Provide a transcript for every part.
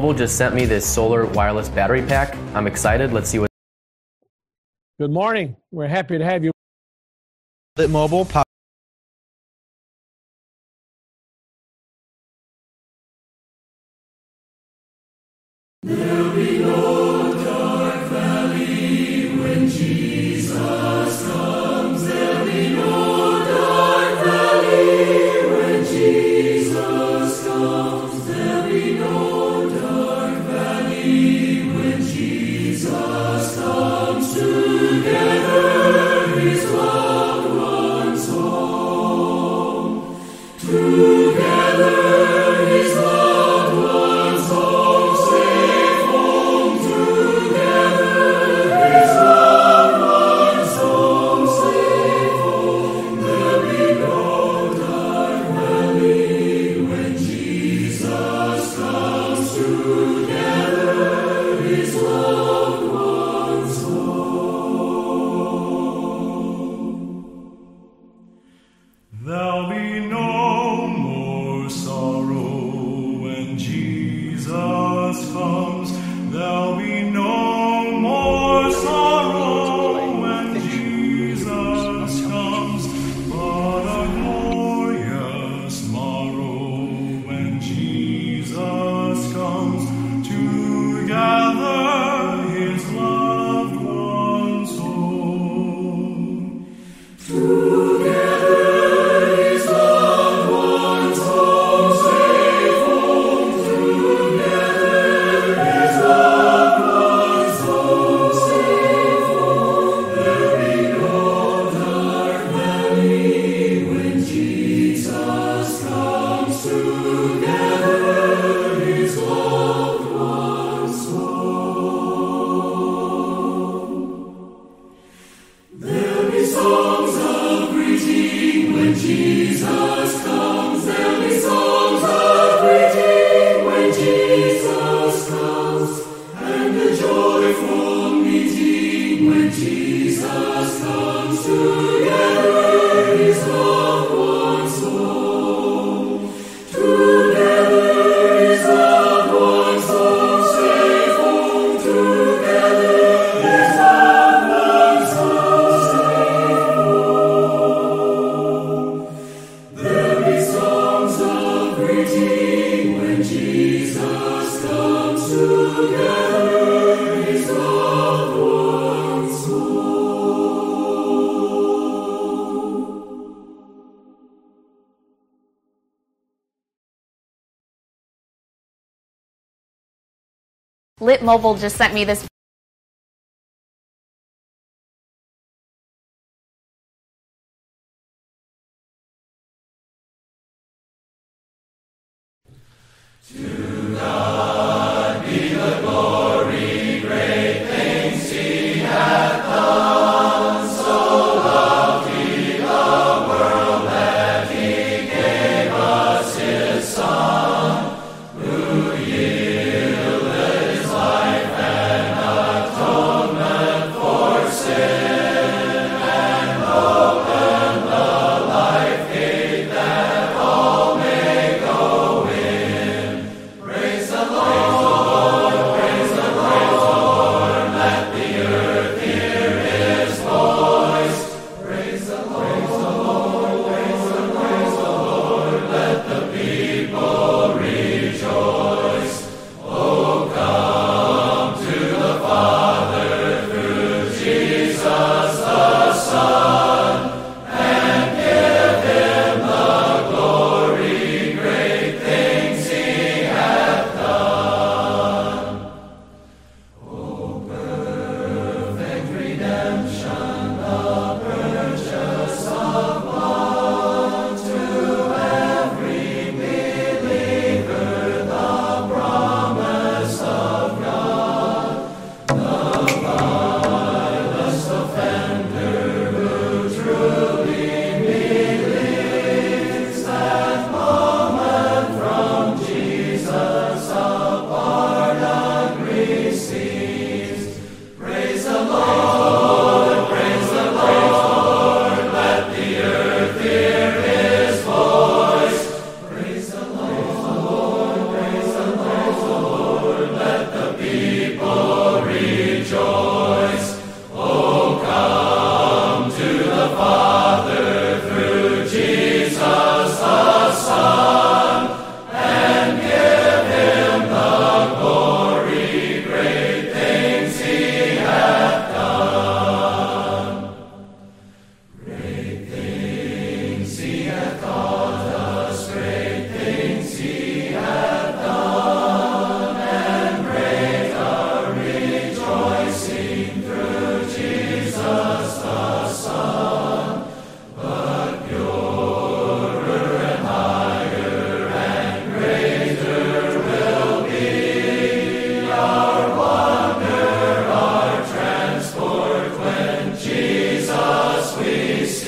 Mobile just sent me this solar wireless battery pack. I'm excited. Let's see what. Good morning. We're happy to have you. Lit Mobile. There'll be no dark valley when Jesus comes. There'll be no dark valley when Jesus comes. There'll be no dark valley when Jesus comes. Together his loved ones home. Together his loved ones home. Safe home. Together his loved ones home. Safe home. There'll be no dark valley when Jesus comes. Together his loved ones home. There'll be no more sorrow when Jesus comes. There'll be no more sorrow when Jesus comes. But a glorious morrow when Jesus comes. Together his loved ones home. Together his loved ones home. Safe home. Together his loved ones home. Safe home. There'll be no dark valley when Jesus comes. Together his loved ones home. There'll be songs of greeting when Jesus comes. There'll be songs of greeting when Jesus comes. And a joyful meeting when Jesus comes. Together his loved ones home. Together his loved ones home. Safe home. Together his loved ones home. Safe home. There'll be songs of greeting when Jesus comes. Together his loved ones home. Lit Mobile just sent me this. Praise the Lord.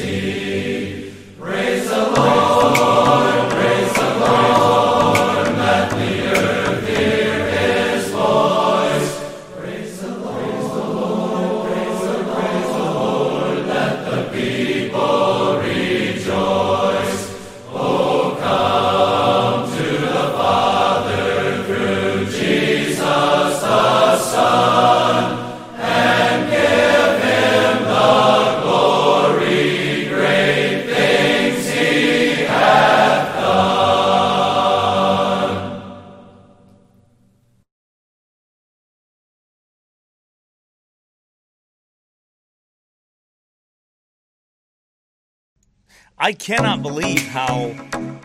I cannot believe how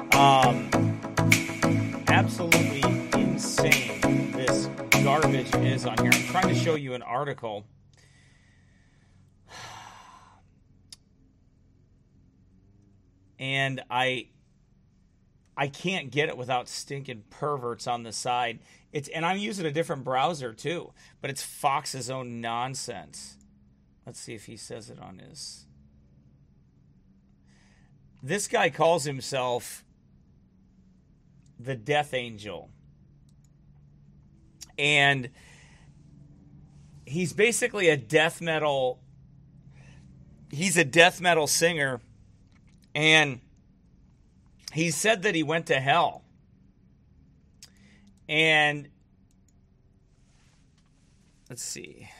absolutely insane this garbage is on here. I'm trying to show you an article. And I can't get it without stinking perverts on the side. And I'm using a different browser too, but it's Fox's own nonsense. Let's see if he says it on his. This guy calls himself the Death Angel. And he's basically a death metal. He's a death metal singer. And he said that he went to hell. And let's see.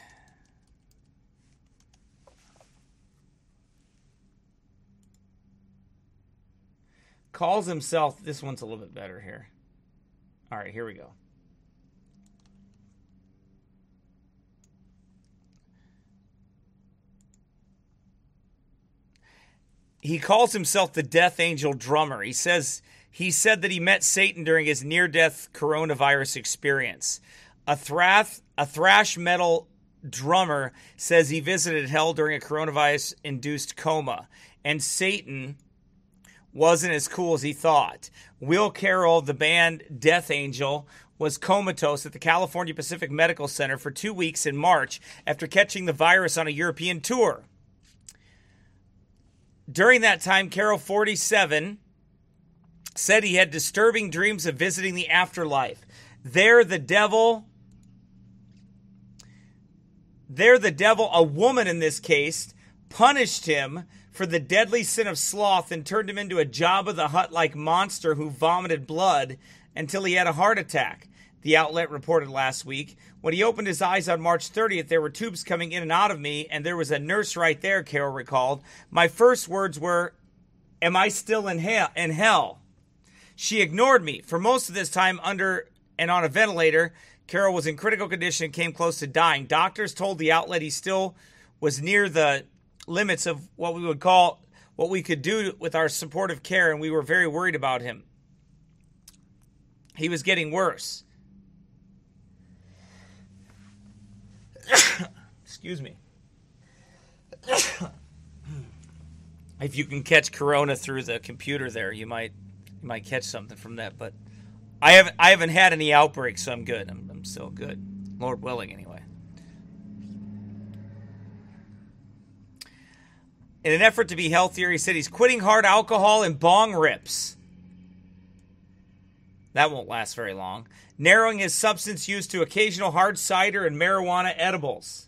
Calls himself, this one's a little bit better here. All right, here we go. He calls himself the Death Angel drummer. He said that he met Satan during his near-death coronavirus experience. A thrash metal drummer says he visited hell during a coronavirus-induced coma, and Satan wasn't as cool as he thought. Will Carroll, the band Death Angel, was comatose at the California Pacific Medical Center for 2 weeks in March after catching the virus on a European tour. During that time, Carroll, 47, said he had disturbing dreams of visiting the afterlife. There, the devil, a woman in this case, punished him for the deadly sin of sloth and turned him into a Jabba the Hutt-like monster who vomited blood until he had a heart attack, the outlet reported last week. When he opened his eyes on March 30th, there were tubes coming in and out of me, and there was a nurse right there, Carroll recalled. My first words were, "Am I still in hell?" She ignored me. For most of this time under and on a ventilator, Carroll was in critical condition and came close to dying. Doctors told the outlet he still was near the limits of what we could do with our supportive care, and we were very worried about him. He was getting worse. Excuse me. If you can catch corona through the computer there, you might catch something from that. But I haven't had any outbreaks, so I'm good. I'm still good, Lord willing, anyway. In an effort to be healthier, he said he's quitting hard alcohol and bong rips. That won't last very long. Narrowing his substance use to occasional hard cider and marijuana edibles.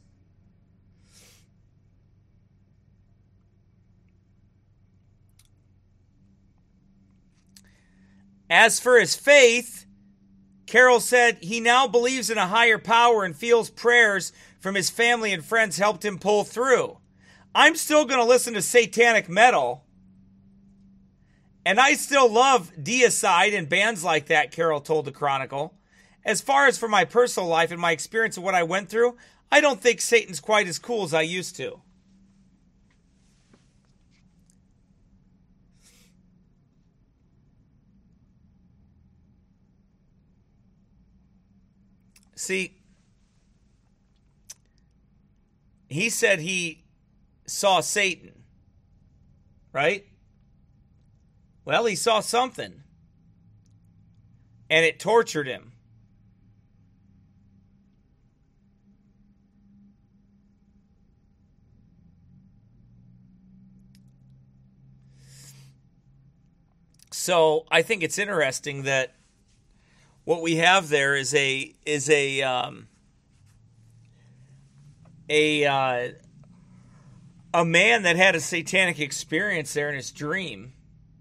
As for his faith, Carroll said he now believes in a higher power and feels prayers from his family and friends helped him pull through. I'm still going to listen to satanic metal, and I still love Deicide and bands like that, Carroll told the Chronicle. As far as for my personal life and my experience of what I went through, I don't think Satan's quite as cool as I used to. See, he said he saw Satan, right? Well, he saw something, and it tortured him. So I think it's interesting that what we have there is a man that had a satanic experience there in his dream.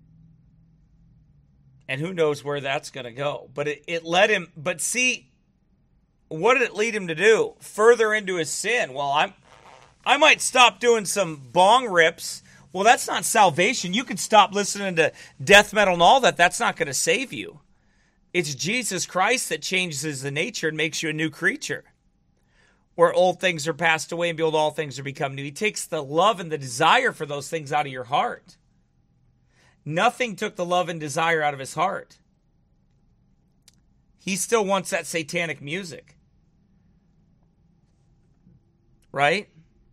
And who knows where that's going to go. But it led him. But see, what did it lead him to do? Further into his sin. Well, I might stop doing some bong rips. Well, that's not salvation. You could stop listening to death metal and all that. That's not going to save you. It's Jesus Christ that changes the nature and makes you a new creature. Where old things are passed away and behold, all things are become new. He takes the love and the desire for those things out of your heart. Nothing took the love and desire out of his heart. He still wants that satanic music. Right?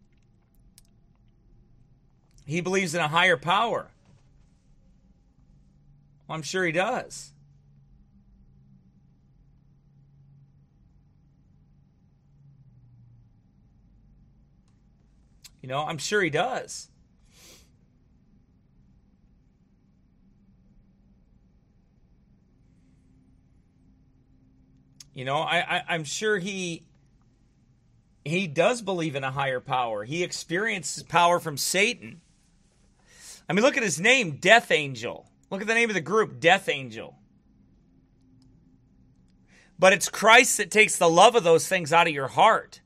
He believes in a higher power. Well, I'm sure he does. You know, I'm sure he does. You know, I'm sure he does believe in a higher power. He experiences power from Satan. I mean, look at his name, Death Angel. Look at the name of the group, Death Angel. But it's Christ that takes the love of those things out of your heart.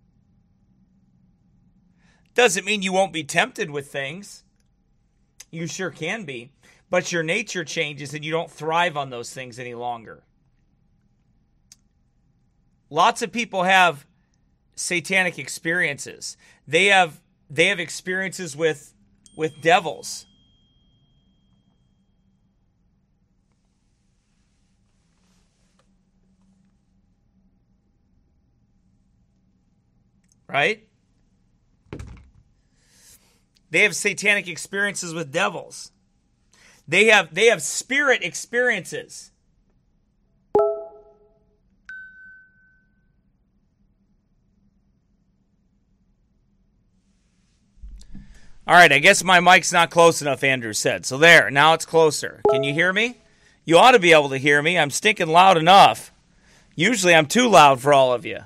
Doesn't mean you won't be tempted with things. You sure can be. But your nature changes and you don't thrive on those things any longer. Lots of people have satanic experiences. They have experiences with devils. Right? They have satanic experiences with devils. They have spirit experiences. All right, I guess my mic's not close enough, Andrew said. So there, now it's closer. Can you hear me? You ought to be able to hear me. I'm stinking loud enough. Usually I'm too loud for all of you.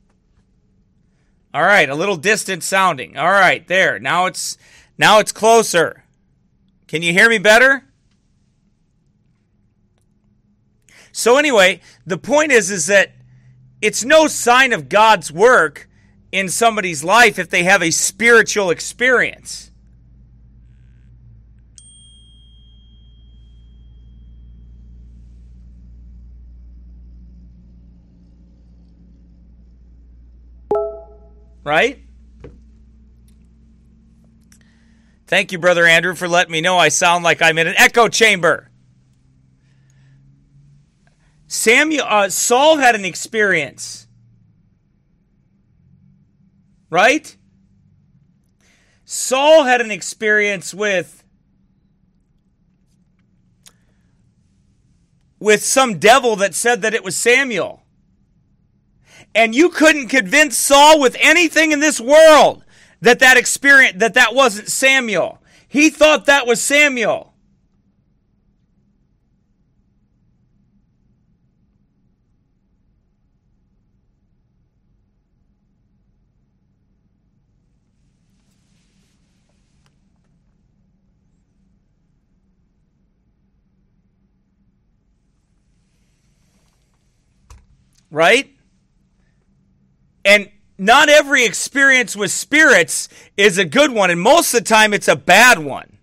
All right, a little distant sounding. All right, there. Now it's closer. Can you hear me better? So anyway, the point is that it's no sign of God's work in somebody's life if they have a spiritual experience. Right? Thank you, Brother Andrew, for letting me know I sound like I'm in an echo chamber. Saul had an experience. Right? Saul had an experience with some devil that said that it was Samuel. And you couldn't convince Saul with anything in this world that experience, that wasn't Samuel. He thought that was Samuel. Right? And not every experience with spirits is a good one, and most of the time it's a bad one.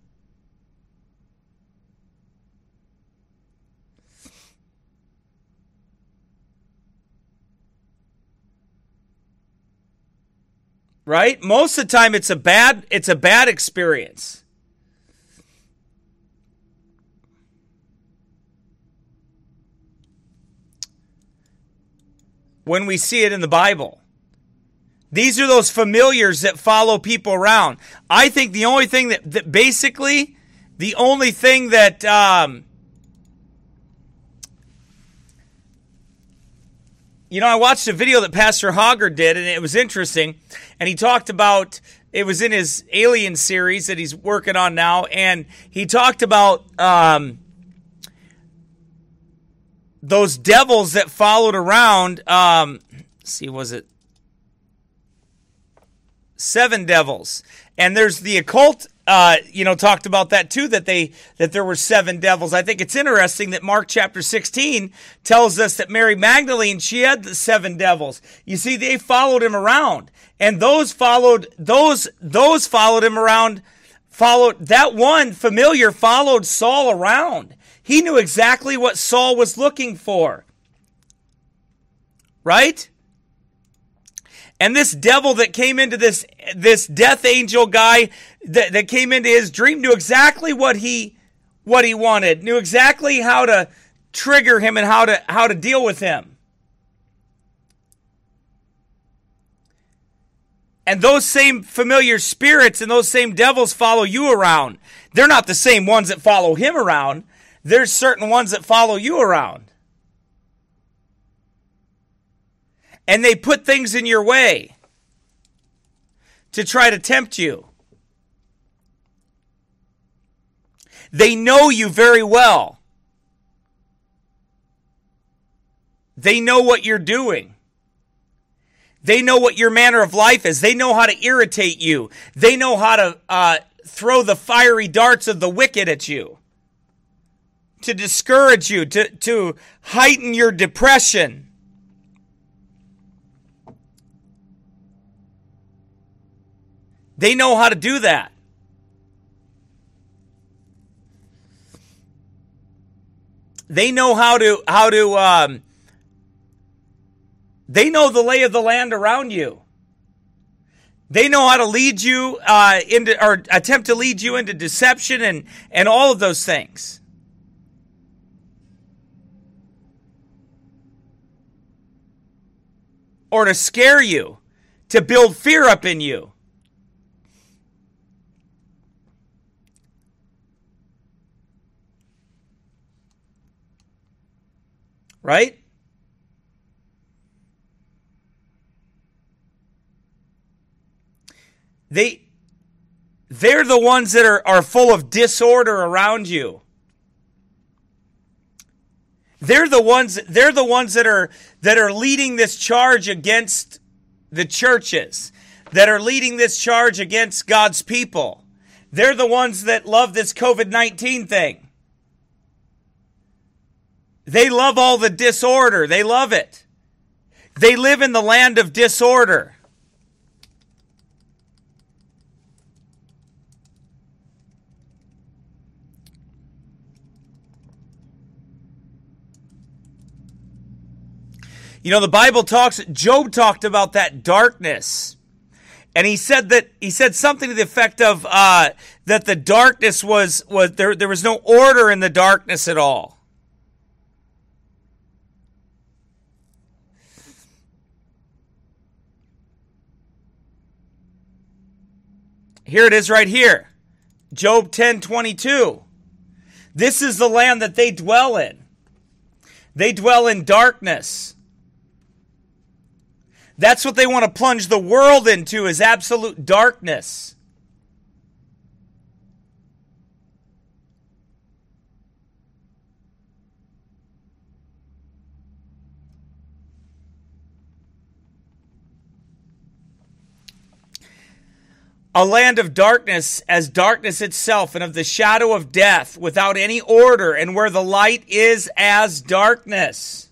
Right? Most of the time it's a bad experience. When we see it in the Bible. These are those familiars that follow people around. I think the only thing that basically, the only thing that, I watched a video that Pastor Hoggard did, and it was interesting. And he talked about, it was in his Alien series that he's working on now, and he talked about those devils that followed around, see, was it 7 devils? And there's the occult, talked about that too, that there were 7 devils. I think it's interesting that Mark chapter 16 tells us that Mary Magdalene, she had the 7 devils. You see, they followed him around, and those followed him around. That one familiar followed Saul around. He knew exactly what Saul was looking for. Right? And this devil that came into this death angel guy that came into his dream knew exactly what he wanted, knew exactly how to trigger him and how to deal with him. And those same familiar spirits and those same devils follow you around. They're not the same ones that follow him around. There's certain ones that follow you around. And they put things in your way to try to tempt you. They know you very well. They know what you're doing. They know what your manner of life is. They know how to irritate you. They know how to throw the fiery darts of the wicked at you, to discourage you, to heighten your depression. They know how to do that. They know they know the lay of the land around you. They know how to lead you into, or attempt to lead you into deception and all of those things. Or to scare you, to build fear up in you. Right? They're the ones that are full of disorder around you. They're the ones that are leading this charge against the churches, that are leading this charge against God's people. They're the ones that love this COVID-19 thing. They love all the disorder. They love it. They live in the land of disorder. You know, the Bible Job talked about that darkness. And he said something to the effect of that the darkness was there was no order in the darkness at all. Here it is right here. Job 10:22. This is the land that they dwell in. They dwell in darkness. That's what they want to plunge the world into, is absolute darkness. A land of darkness as darkness itself, and of the shadow of death, without any order, and where the light is as darkness.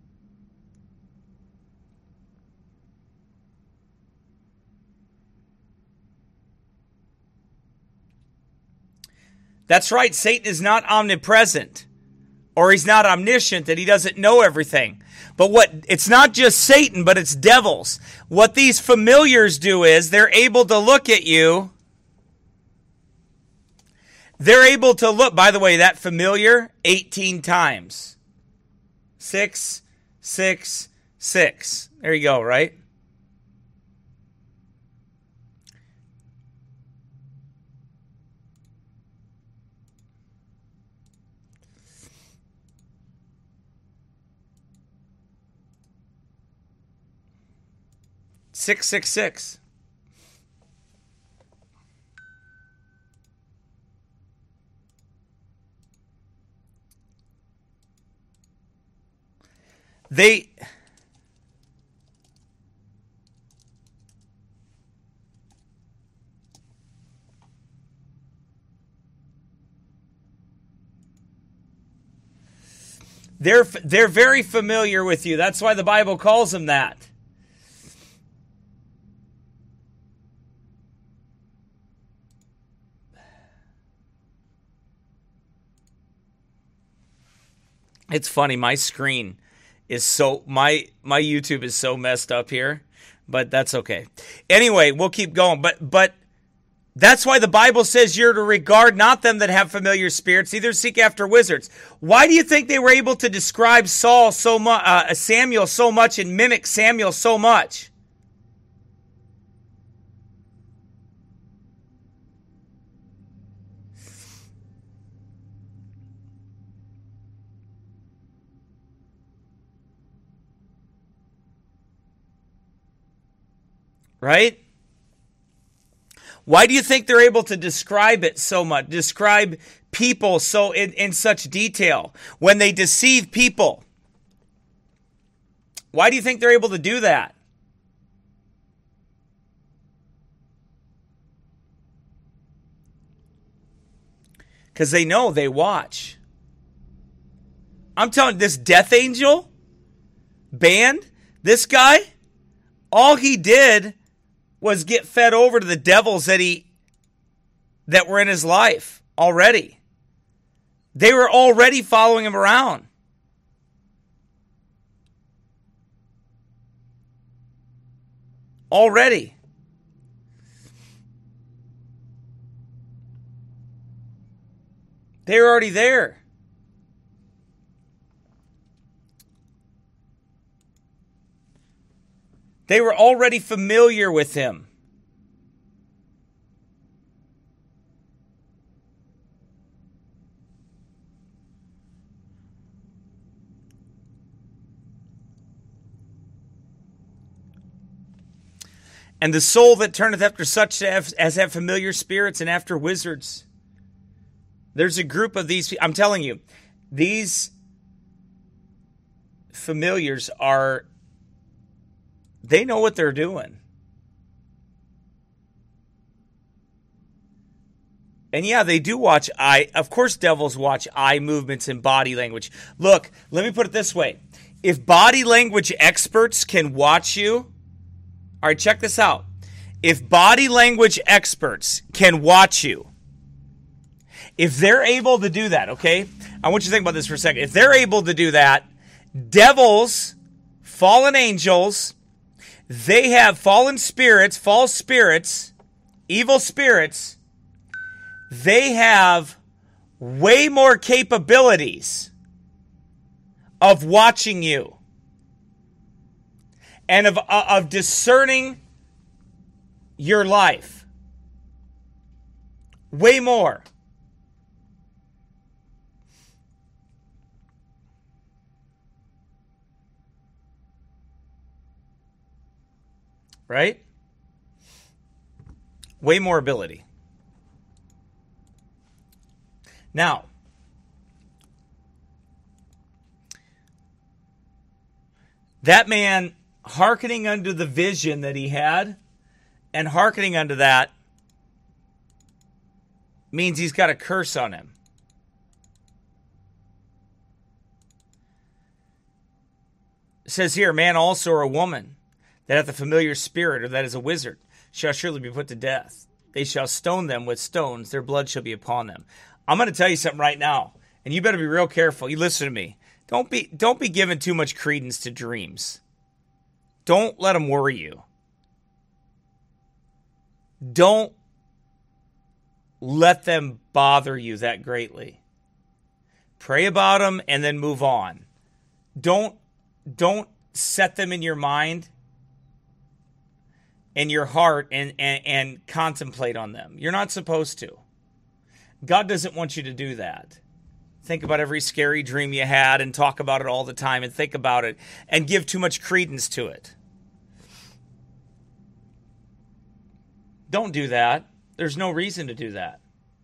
That's right, Satan is not omnipresent, or he's not omniscient, that he doesn't know everything. But it's not just Satan, but it's devils. What these familiars do is they're able to look at you. They're able to look, by the way, that familiar 18 times. 6, 6, 6. There you go, right? Six, 6, 6. They're very familiar with you. That's why the Bible calls them that. It's funny, my screen is so my YouTube is so messed up here, but that's okay. Anyway, we'll keep going. But that's why the Bible says you're to regard not them that have familiar spirits, neither seek after wizards. Why do you think they were able to describe Samuel so much and mimic Samuel so much? Right? Why do you think they're able to describe it so much? Describe people so in such detail when they deceive people? Why do you think they're able to do that? Because they know, they watch. I'm telling you, this Death Angel band, this guy, all he did was get fed over to the devils that were in his life already. They were already following him around. Already. They were already there. They were already familiar with him. And the soul that turneth after such as have familiar spirits and after wizards. There's a group of these. I'm telling you, these familiars are, they know what they're doing. And yeah, they do watch eye. Of course, devils watch eye movements and body language. Look, let me put it this way. If body language experts can watch you, all right, check this out. If body language experts can watch you, if they're able to do that, okay? I want you to think about this for a second. If they're able to do that, devils, fallen angels, they have fallen spirits, false spirits, evil spirits. They have way more capabilities of watching you and of discerning your life. Way more. Right? Way more ability. Now, that man hearkening unto the vision that he had and hearkening unto that means he's got a curse on him. It says here, man also or a woman that hath a familiar spirit, or that is a wizard, shall surely be put to death. They shall stone them with stones, their blood shall be upon them. I'm going to tell you something right now, and you better be real careful. You listen to me. Don't be giving too much credence to dreams. Don't let them worry you. Don't let them bother you that greatly. Pray about them and then move on. Don't set them in your mind and your heart and contemplate on them. You're not supposed to. God doesn't want you to do that. Think about every scary dream you had and talk about it all the time and think about it and give too much credence to it. Don't do that. There's no reason to do that.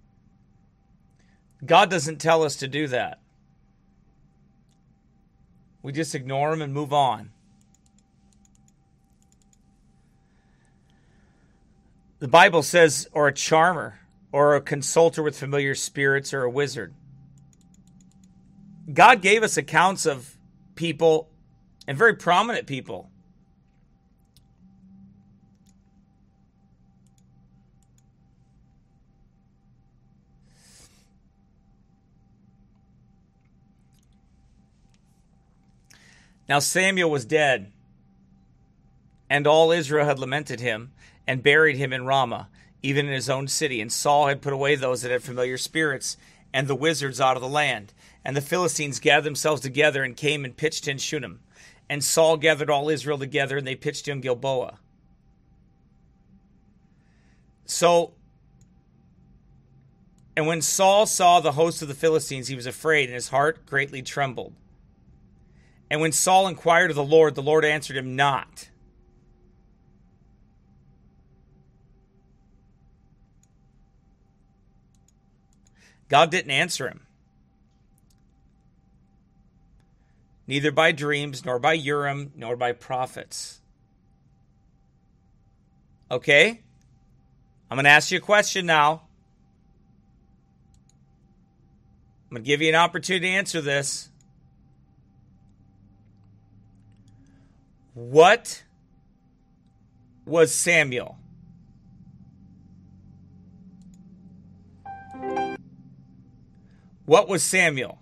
God doesn't tell us to do that. We just ignore them and move on. The Bible says, or a charmer, or a consulter with familiar spirits, or a wizard. God gave us accounts of people, and very prominent people. Now Samuel was dead, and all Israel had lamented him, and buried him in Ramah, even in his own city. And Saul had put away those that had familiar spirits, and the wizards out of the land. And the Philistines gathered themselves together, and came and pitched in Shunem. And Saul gathered all Israel together, and they pitched in Gilboa. And when Saul saw the host of the Philistines, he was afraid, and his heart greatly trembled. And when Saul inquired of the Lord answered him not. God didn't answer him. Neither by dreams, nor by Urim, nor by prophets. Okay? I'm going to ask you a question now. I'm going to give you an opportunity to answer this. What was Samuel? What was Samuel?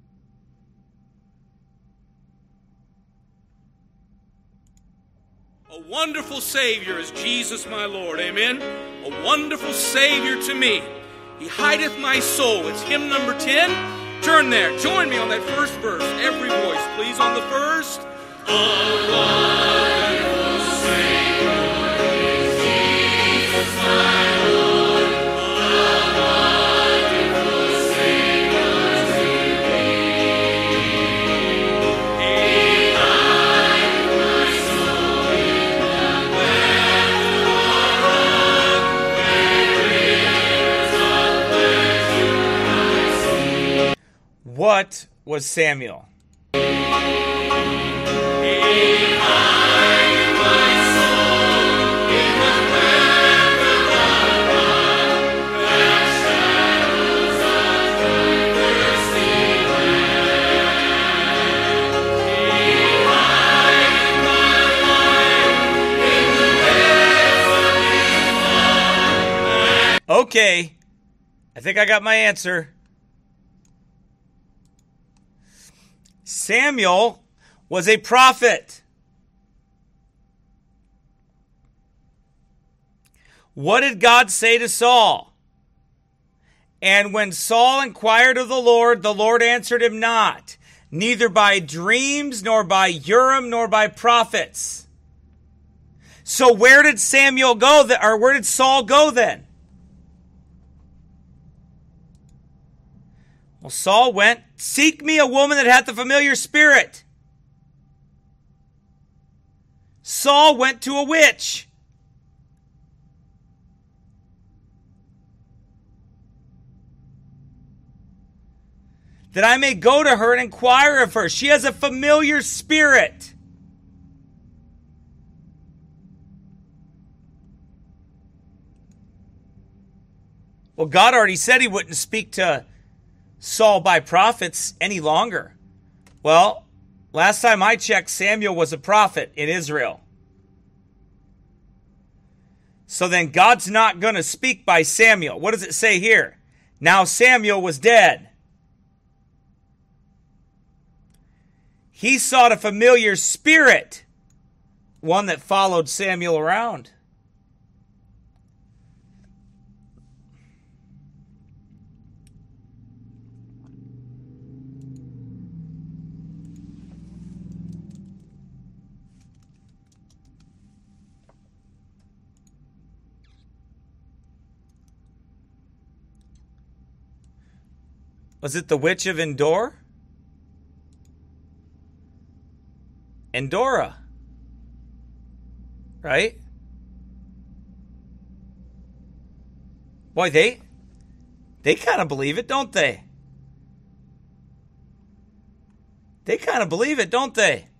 A wonderful Savior is Jesus my Lord, amen? A wonderful Savior to me. He hideth my soul. It's hymn number 10. Turn there. Join me on that first verse. Every voice, please, on the first. A wonderful Savior is Jesus my Lord. A wonderful Savior to me. He hideth my soul in the web of where rivers of pleasure I see. What was Samuel? Okay, I think I got my answer. Samuel was a prophet. What did God say to Saul? And when Saul inquired of the Lord answered him not, neither by dreams, nor by Urim, nor by prophets. So where did Samuel go, or where did Saul go then? Well, Saul went, seek me a woman that hath a familiar spirit. Saul went to a witch. That I may go to her and inquire of her. She has a familiar spirit. Well, God already said he wouldn't speak to Saul by prophets any longer. Well, last time I checked, Samuel was a prophet in Israel. So then God's not going to speak by Samuel. What does it say here? Now Samuel was dead. He sought a familiar spirit, one that followed Samuel around. Was it the witch of Endor? Endora. Right? Boy, they kind of believe it, don't they? They kind of believe it, don't they?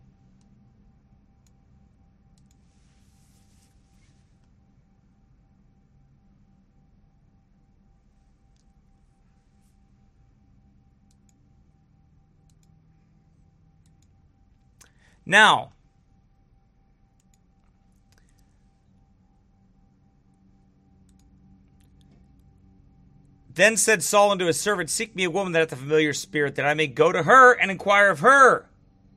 Now, then said Saul unto his servant, seek me a woman that hath a familiar spirit, that I may go to her and inquire of her.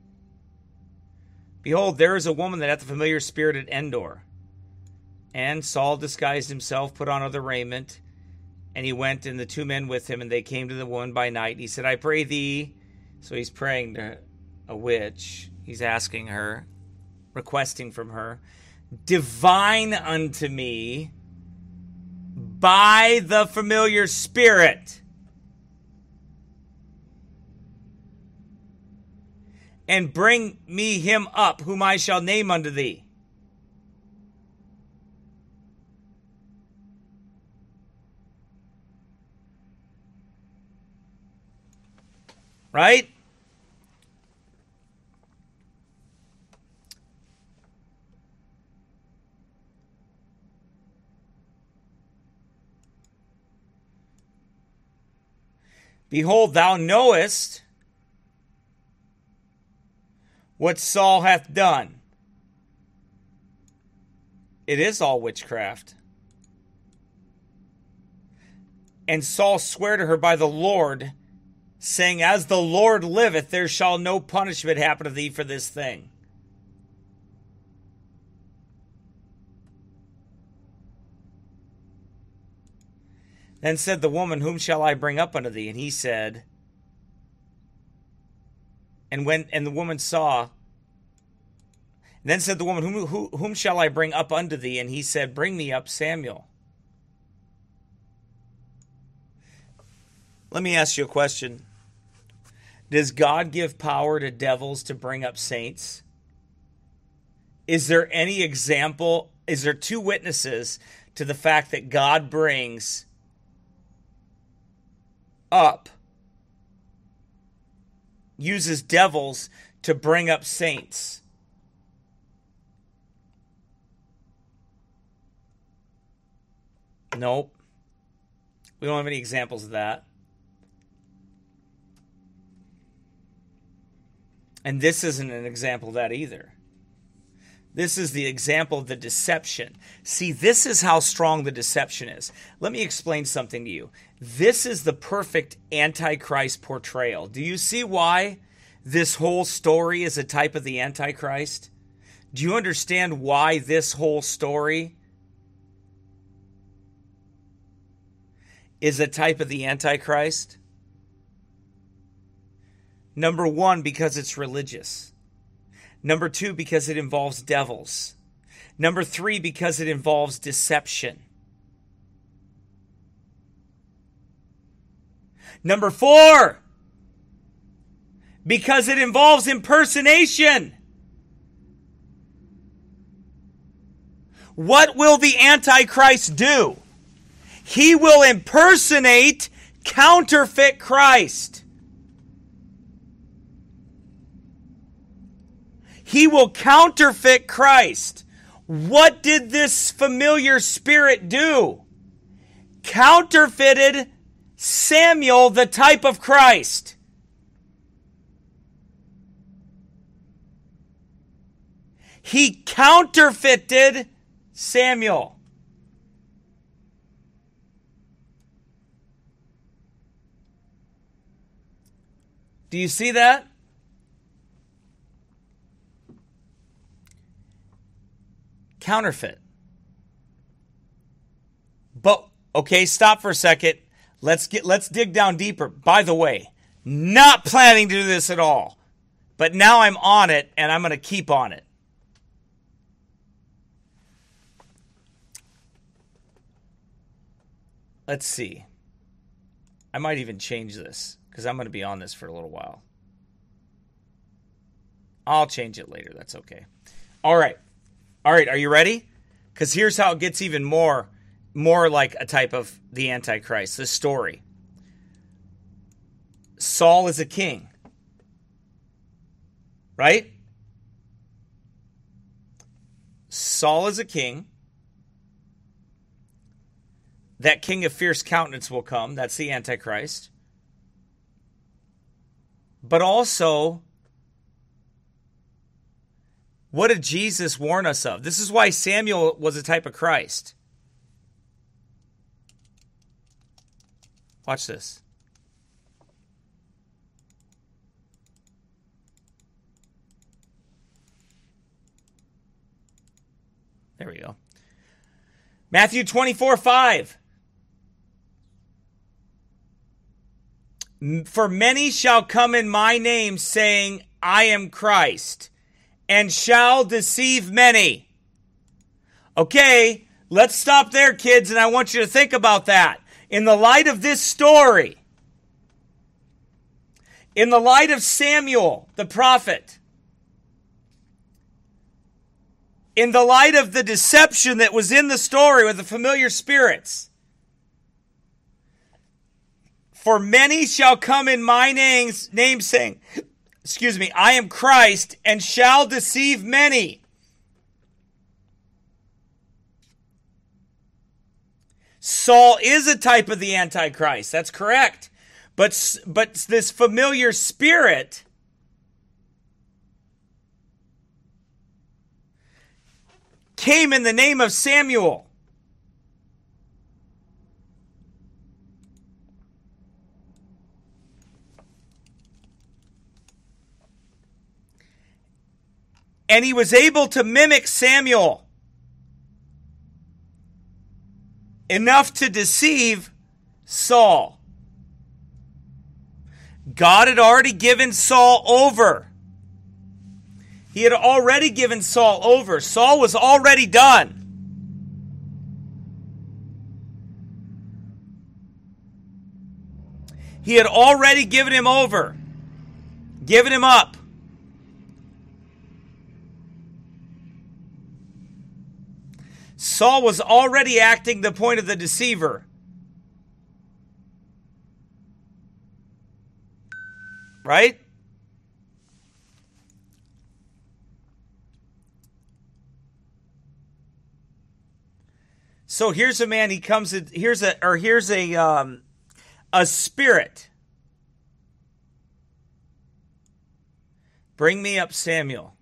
Behold, there is a woman that hath a familiar spirit at Endor. And Saul disguised himself, put on other raiment, and he went, and the two men with him, and they came to the woman by night. And he said, I pray thee. So he's praying to a witch. He's asking her, requesting from her, divine unto me by the familiar spirit, and bring me him up, whom I shall name unto thee. Right? Behold, thou knowest what Saul hath done. It is all witchcraft. And Saul sware to her by the Lord, saying, as the Lord liveth, there shall no punishment happen to thee for this thing. Then said the woman, whom shall I bring up unto thee? And he said, and the woman saw, then said the woman, whom shall I bring up unto thee? And he said, bring me up Samuel. Let me ask you a question. Does God give power to devils to bring up saints? Is there any example? Is there two witnesses to the fact that God brings up, uses devils to bring up saints? Nope. We don't have any examples of that. And this isn't an example of that either. This is the example of the deception. See, this is how strong the deception is. Let me explain something to you. This is the perfect Antichrist portrayal. Do you see why this whole story is a type of the Antichrist? Do you understand why this whole story is a type of the Antichrist? Number one, because it's religious. Number two, because it involves devils. Number three, because it involves deception. Number four, because it involves impersonation. What will the Antichrist do? He will impersonate, counterfeit Christ. He will counterfeit Christ. What did this familiar spirit do? Counterfeited Samuel, the type of Christ. He counterfeited Samuel. Do you see that? Counterfeit. But, okay, stop for a second. Let's dig down deeper. By the way, not planning to do this at all. But now I'm on it, and I'm going to keep on it. Let's see. I might even change this, because I'm going to be on this for a little while. I'll change it later. That's okay. All right, are you ready? Because here's how it gets even more like a type of the Antichrist, this story. Saul is a king. right? Saul is a king. That king of fierce countenance will come. That's the Antichrist. But also, what did Jesus warn us of? This is why Samuel was a type of Christ. Watch this. There we go. Matthew 24:5. For many shall come in my name, saying, I am Christ, and shall deceive many. Okay, let's stop there, kids, and I want you to think about that. In the light of this story, in the light of Samuel, the prophet, in the light of the deception that was in the story with the familiar spirits, for many shall come in my name saying, I am Christ, and shall deceive many. Saul is a type of the Antichrist. That's correct. But this familiar spirit came in the name of Samuel. And he was able to mimic Samuel enough to deceive Saul. God had already given Saul over. He had already given Saul over. Saul was already done. He had already given him over, given him up. Saul was already acting the point of the deceiver. Right? So here's a man, he comes in, here's a spirit. Bring me up Samuel.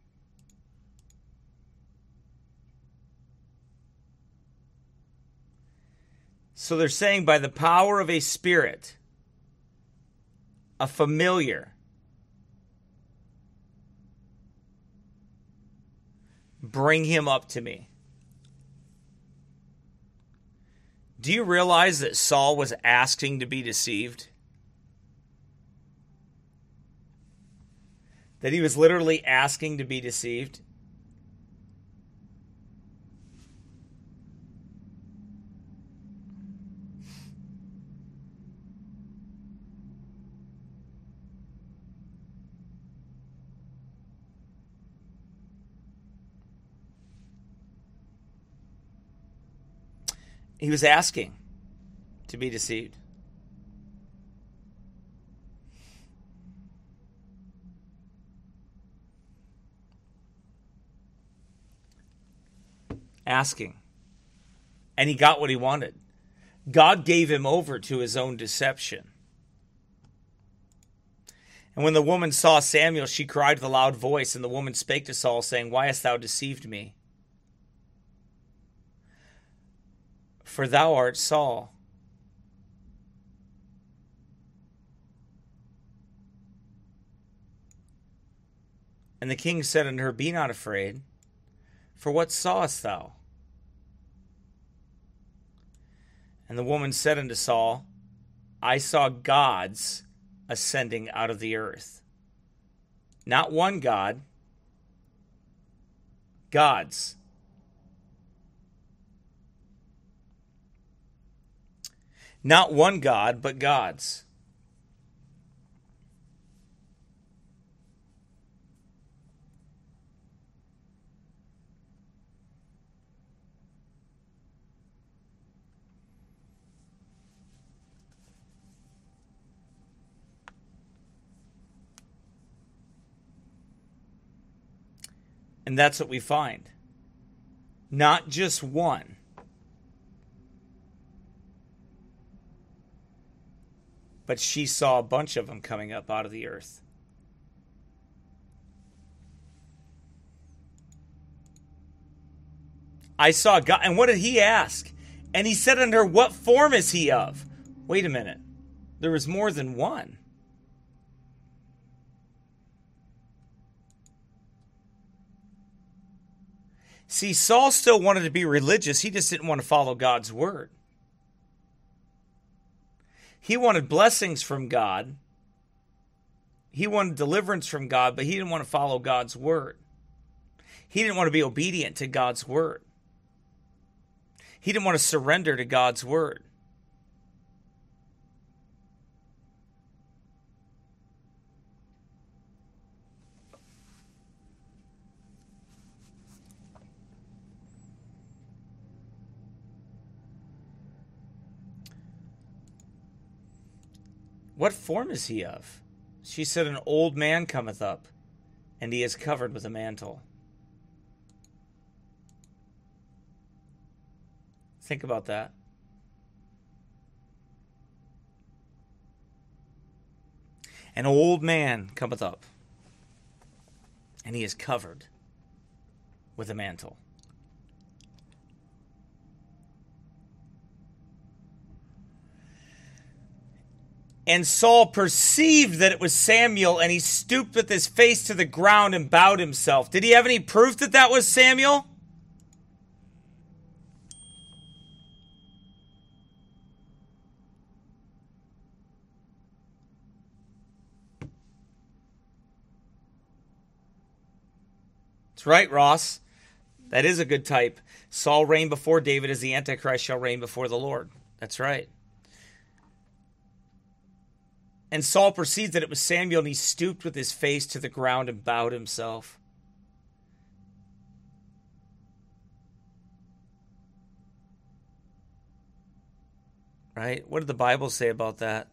So they're saying by the power of a spirit, a familiar, bring him up to me. Do you realize that Saul was asking to be deceived? That he was literally asking to be deceived? He was asking to be deceived. Asking. And he got what he wanted. God gave him over to his own deception. And when the woman saw Samuel, she cried with a loud voice, and the woman spake to Saul, saying, Why hast thou deceived me? For thou art Saul. And the king said unto her, Be not afraid, for what sawest thou? And the woman said unto Saul, I saw gods ascending out of the earth. Not one God, gods. Not one God, but gods. And that's what we find. Not just one. But she saw a bunch of them coming up out of the earth. I saw God. And what did he ask? And he said unto her, what form is he of? Wait a minute. There was more than one. See, Saul still wanted to be religious. He just didn't want to follow God's word. He wanted blessings from God. He wanted deliverance from God, but he didn't want to follow God's word. He didn't want to be obedient to God's word. He didn't want to surrender to God's word. What form is he of? She said, an old man cometh up, and he is covered with a mantle. Think about that. An old man cometh up, and he is covered with a mantle. And Saul perceived that it was Samuel, and he stooped with his face to the ground and bowed himself. Did he have any proof that that was Samuel? That's right, Ross. That is a good type. Saul reigned before David as the Antichrist shall reign before the Lord. That's right. And Saul perceived that it was Samuel, and he stooped with his face to the ground and bowed himself. Right? What did the Bible say about that?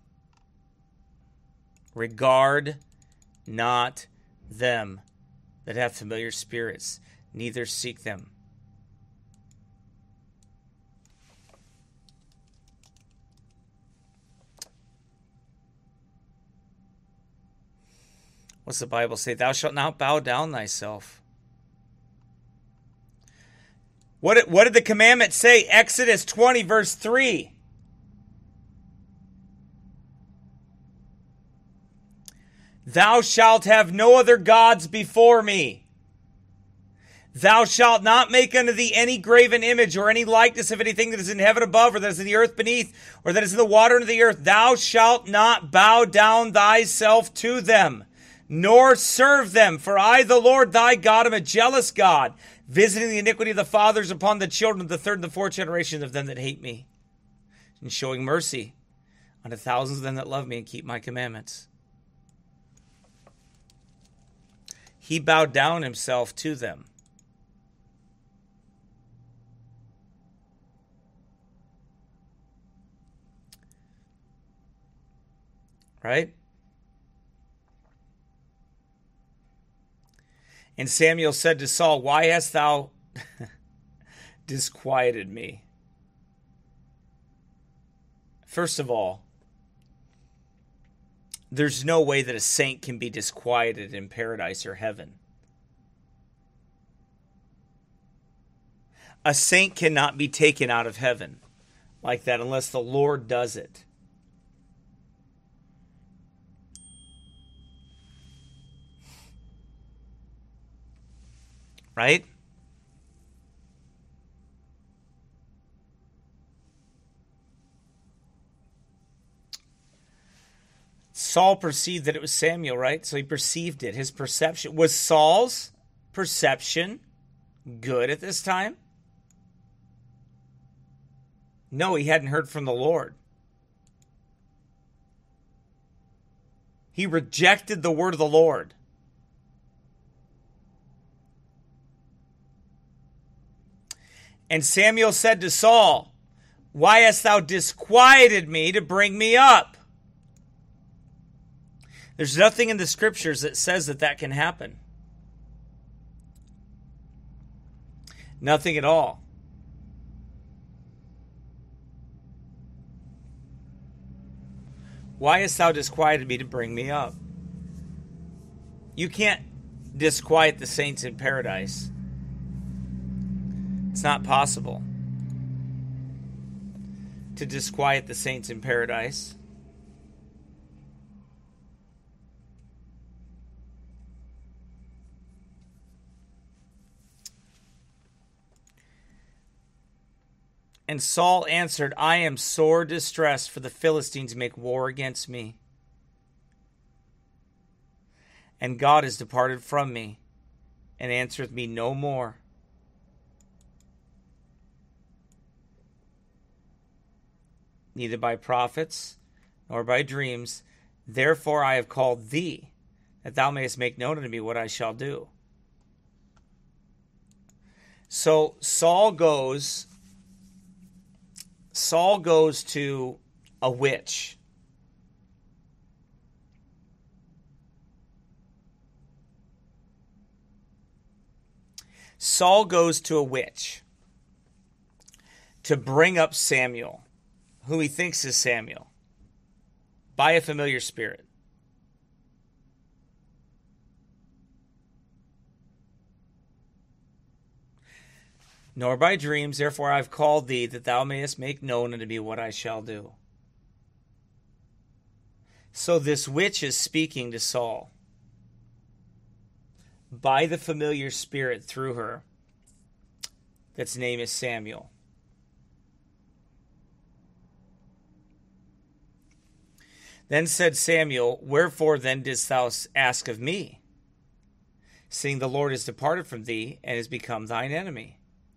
Regard not them that have familiar spirits, neither seek them. What's the Bible say? Thou shalt not bow down thyself. What did the commandment say? Exodus 20, verse 3. Thou shalt have no other gods before me. Thou shalt not make unto thee any graven image or any likeness of anything that is in heaven above, or that is in the earth beneath, or that is in the water under the earth. Thou shalt not bow down thyself to them, nor serve them. For I, the Lord thy God, am a jealous God, visiting the iniquity of the fathers upon the children of the third and the fourth generation of them that hate me, and showing mercy unto thousands of them that love me and keep my commandments. He bowed down himself to them. Right? And Samuel said to Saul, why hast thou disquieted me? First of all, there's no way that a saint can be disquieted in paradise or heaven. A saint cannot be taken out of heaven like that unless the Lord does it. Right? Saul perceived that it was Samuel, right? So he perceived it. His perception. Was Saul's perception good at this time? No, he hadn't heard from the Lord. He rejected the word of the Lord. And Samuel said to Saul, why hast thou disquieted me to bring me up? There's nothing in the scriptures that says that that can happen. Nothing at all. Why hast thou disquieted me to bring me up? You can't disquiet the saints in paradise. It's not possible to disquiet the saints in paradise. And Saul answered, I am sore distressed, for the Philistines make war against me. And God is departed from me, and answereth me no more. Neither by prophets, nor by dreams. Therefore I have called thee, that thou mayest make known unto me what I shall do. So Saul goes to a witch. Saul goes to a witch to bring up Samuel, who he thinks is Samuel, by a familiar spirit. Nor by dreams, therefore I have called thee, that thou mayest make known unto me what I shall do. So this witch is speaking to Saul by the familiar spirit through her, that's name is Samuel. Then said Samuel, wherefore then didst thou ask of me, seeing the Lord is departed from thee, and is become thine enemy?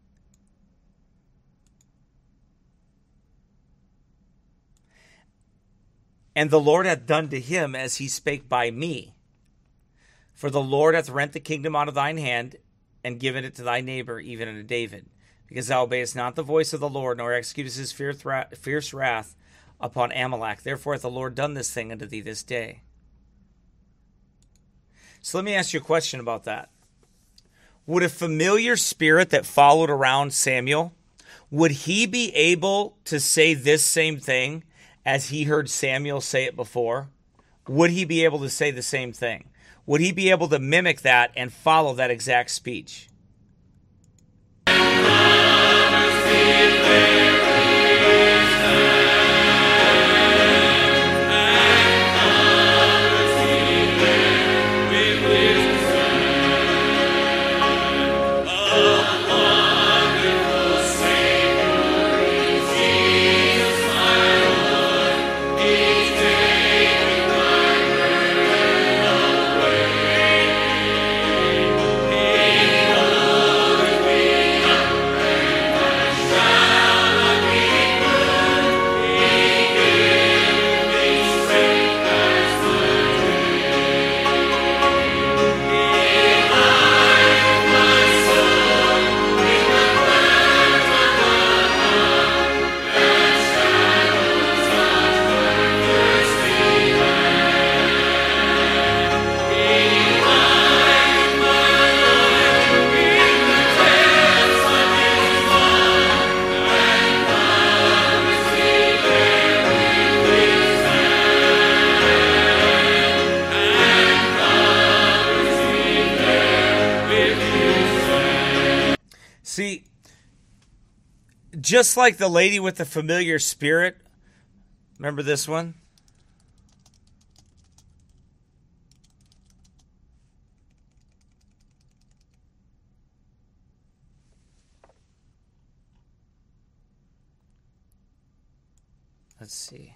And the Lord hath done to him as he spake by me. For the Lord hath rent the kingdom out of thine hand, and given it to thy neighbor, even unto David, because thou obeyest not the voice of the Lord, nor executest his fierce wrath upon Amalek. Therefore hath the Lord done this thing unto thee this day. So let me ask you a question about that. Would a familiar spirit that followed around Samuel, would he be able to say this same thing as he heard Samuel say it before? Would he be able to say the same thing? Would he be able to mimic that and follow that exact speech? See, just like the lady with the familiar spirit, remember this one? Let's see.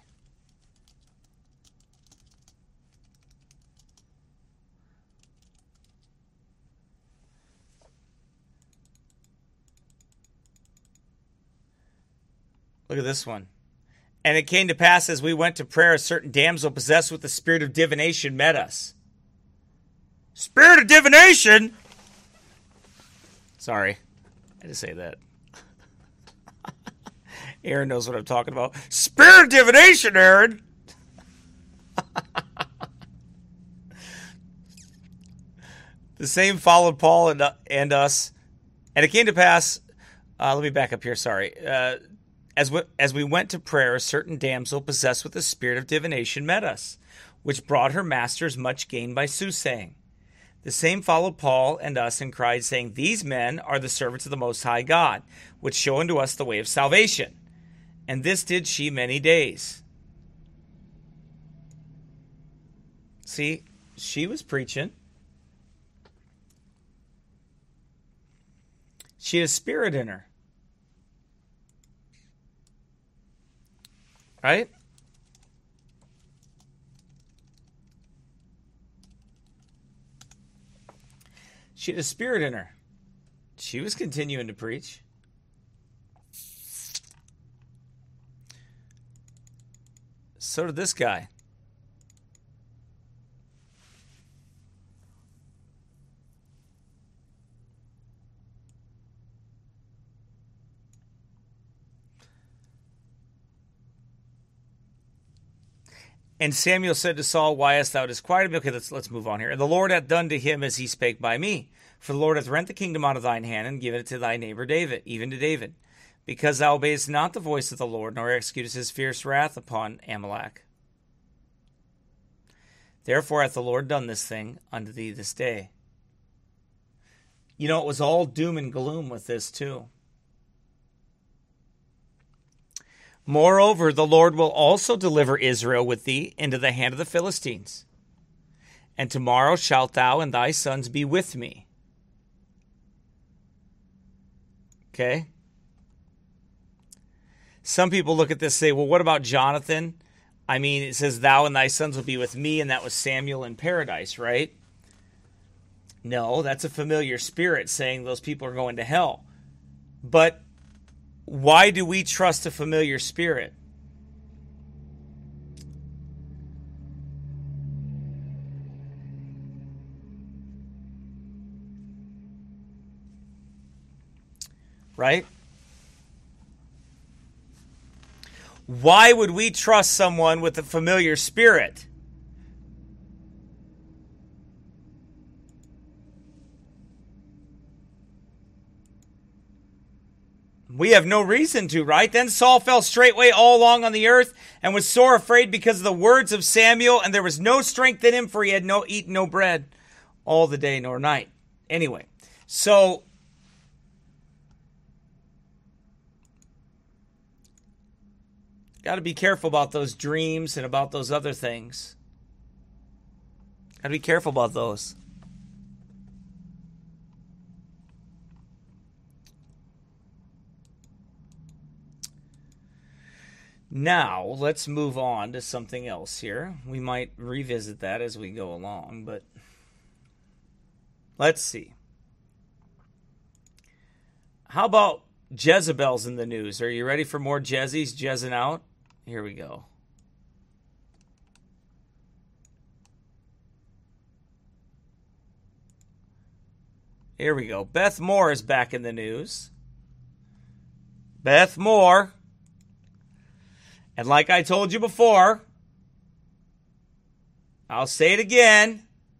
Look at this one. And it came to pass as we went to prayer, a certain damsel possessed with the spirit of divination met us. Spirit of divination? Sorry, I had to say that. Aaron knows what I'm talking about. Spirit of divination, Aaron! The same followed Paul and us, And it came to pass, let me back up here, sorry. As we went to prayer, a certain damsel possessed with the spirit of divination met us, which brought her masters much gain by soothsaying. The same followed Paul and us and cried, saying, These men are the servants of the Most High God, which show unto us the way of salvation. And this did she many days. See, she was preaching. She had a spirit in her. Right? She had a spirit in her. She was continuing to preach. So did this guy. And Samuel said to Saul, Why hast thou disquieted me? Okay, let's move on here. And the Lord hath done to him as he spake by me. For the Lord hath rent the kingdom out of thine hand, and given it to thy neighbor David, even to David. Because thou obeyest not the voice of the Lord, nor executest his fierce wrath upon Amalek. Therefore hath the Lord done this thing unto thee this day. You know, it was all doom and gloom with this too. Moreover, the Lord will also deliver Israel with thee into the hand of the Philistines. And tomorrow shalt thou and thy sons be with me. Okay? Some people look at this and say, well, what about Jonathan? I mean, it says, thou and thy sons will be with me, and that was Samuel in paradise, right? No, that's a familiar spirit saying those people are going to hell. But why do we trust a familiar spirit? Right? Why would we trust someone with a familiar spirit? We have no reason to, right? Then Saul fell straightway all along on the earth and was sore afraid because of the words of Samuel, and there was no strength in him, for he had eaten no bread all the day nor night. Anyway, so got to be careful about those dreams and about those other things. Got to be careful about those. Now, let's move on to something else here. We might revisit that as we go along, but let's see. How about Jezebel's in the news? Are you ready for more Jezzies jezzing out? Here we go. Here we go. Beth Moore is back in the news. Beth Moore. And like I told you before, I'll say it again.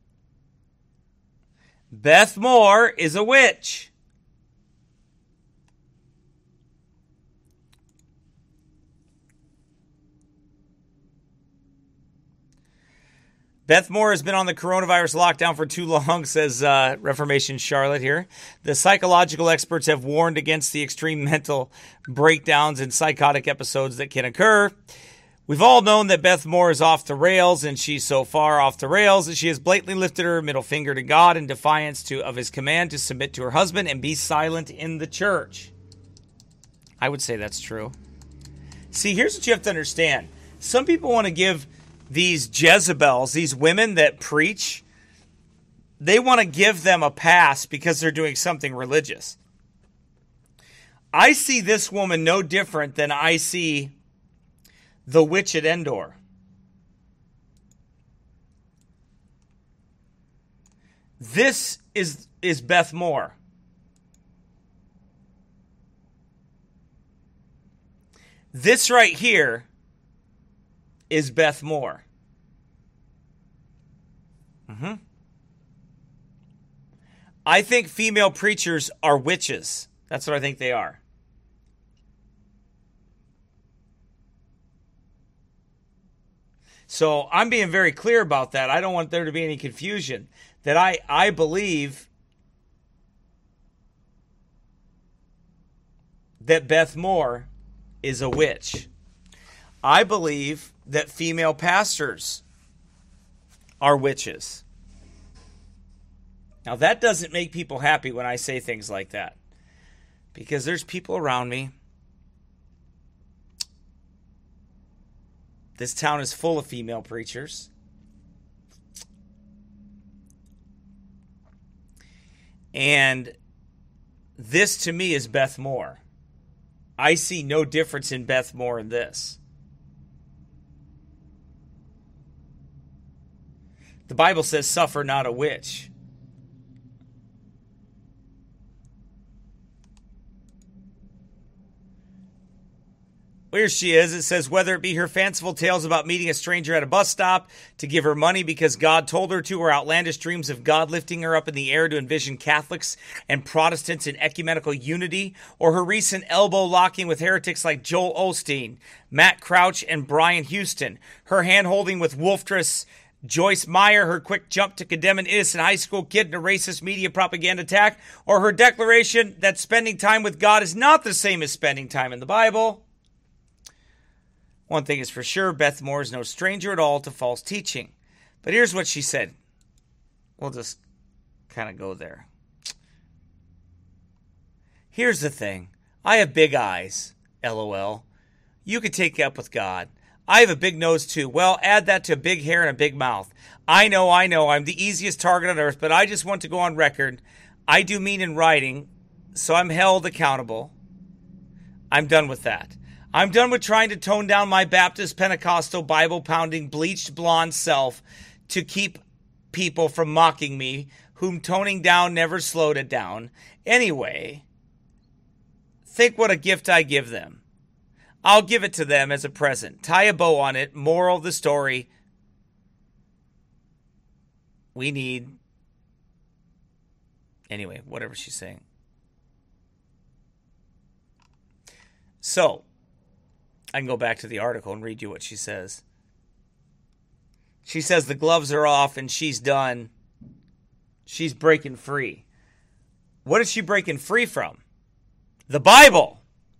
Beth Moore is a witch. Beth Moore has been on the coronavirus lockdown for too long, says Reformation Charlotte here. The psychological experts have warned against the extreme mental breakdowns and psychotic episodes that can occur. We've all known that Beth Moore is off the rails, and she's so far off the rails that she has blatantly lifted her middle finger to God in defiance of his command to submit to her husband and be silent in the church. I would say that's true. See, here's what you have to understand. Some people want to give these Jezebels, these women that preach, they want to give them a pass because they're doing something religious. I see this woman no different than I see the witch at Endor. This is Beth Moore. This right here is Beth Moore. I think female preachers are witches. That's what I think they are. So I'm being very clear about that. I don't want there to be any confusion. That I believe that Beth Moore is a witch. I believe that female pastors are witches. Now, that doesn't make people happy when I say things like that, because there's people around me. This town is full of female preachers. And this, to me, is Beth Moore. I see no difference in Beth Moore in this. The Bible says, suffer not a witch. Here she is. It says, whether it be her fanciful tales about meeting a stranger at a bus stop to give her money because God told her to, or outlandish dreams of God lifting her up in the air to envision Catholics and Protestants in ecumenical unity, or her recent elbow locking with heretics like Joel Osteen, Matt Crouch, and Brian Houston, her hand-holding with wolftress Joyce Meyer, her quick jump to condemn an innocent high school kid in a racist media propaganda attack, or her declaration that spending time with God is not the same as spending time in the Bible. One thing is for sure, Beth Moore is no stranger at all to false teaching. But here's what she said. We'll just kind of go there. Here's the thing. I have big eyes, LOL. You could take it up with God. I have a big nose too. Well, add that to big hair and a big mouth. I know, I'm the easiest target on earth, but I just want to go on record. I do mean in writing, so I'm held accountable. I'm done with that. I'm done with trying to tone down my Baptist, Pentecostal, Bible-pounding, bleached blonde self to keep people from mocking me, whom toning down never slowed it down. Anyway, think what a gift I give them. I'll give it to them as a present. Tie a bow on it. Moral of the story. We need... Anyway, whatever she's saying. So, I can go back to the article and read you what she says. She says the gloves are off and she's done. She's breaking free. What is she breaking free from? The Bible.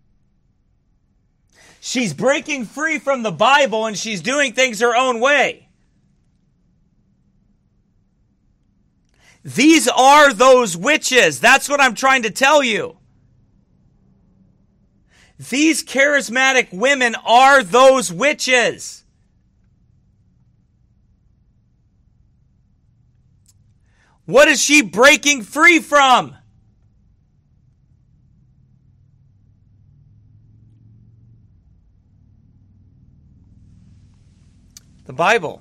She's breaking free from the Bible and she's doing things her own way. These are those witches. That's what I'm trying to tell you. These charismatic women are those witches. What is she breaking free from? The Bible.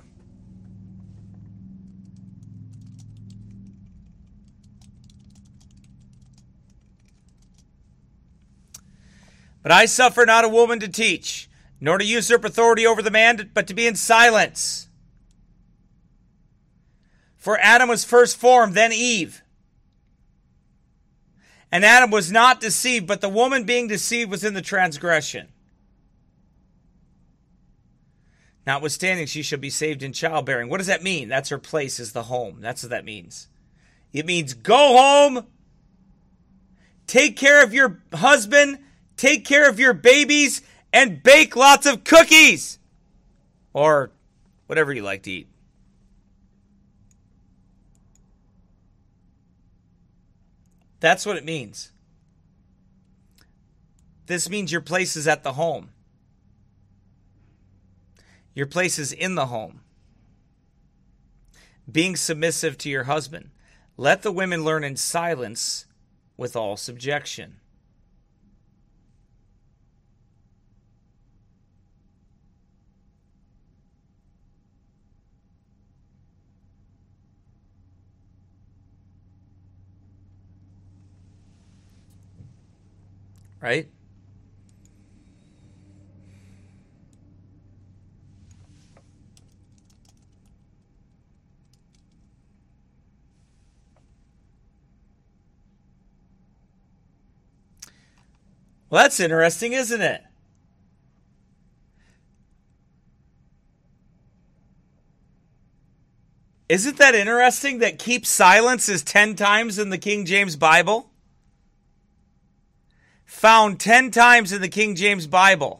But I suffer not a woman to teach, nor to usurp authority over the man, but to be in silence. For Adam was first formed, then Eve. And Adam was not deceived, but the woman being deceived was in the transgression. Notwithstanding, she shall be saved in childbearing. What does that mean? That's her place, is the home. That's what that means. It means go home, take care of your husband, take care of your babies, and bake lots of cookies. Or whatever you like to eat. That's what it means. This means your place is at the home. Your place is in the home. Being submissive to your husband. Let the women learn in silence with all subjection. Right? Well, that's interesting, isn't it? Isn't that interesting that keep silence is 10 times in the King James Bible? Found 10 times in the King James Bible.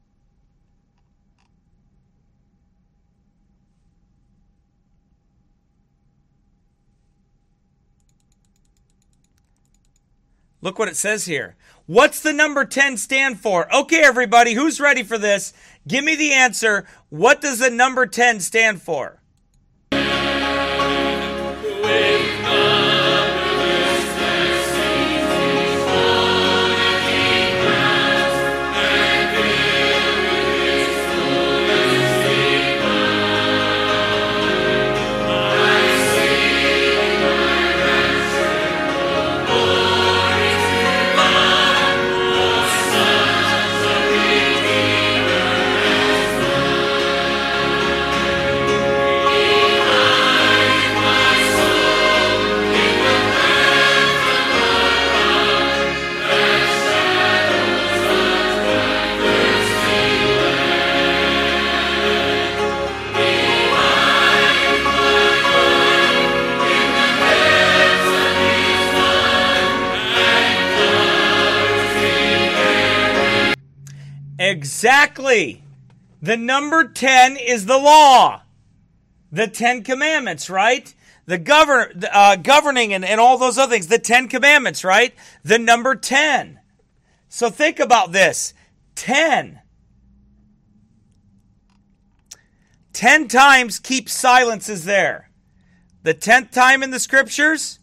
Look what it says here. What's the number 10 stand for? Okay, everybody, who's ready for this? Give me the answer. What does the number 10 stand for? Exactly. The number 10 is the law. The 10 Commandments, right? The governing and all those other things. The 10 Commandments, right? The number 10. So think about this. 10. 10 times keep silence is there. The 10th time in the scriptures,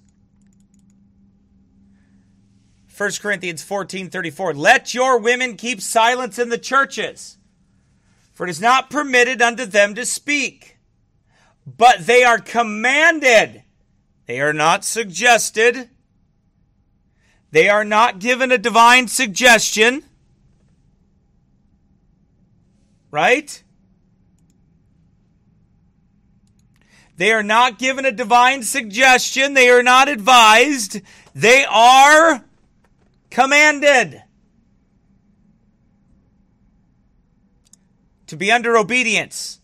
1 Corinthians 14:34. Let your women keep silence in the churches, for it is not permitted unto them to speak. But they are commanded. They are not suggested. They are not given a divine suggestion. Right? They are not given a divine suggestion. They are not advised. They are commanded to be under obedience,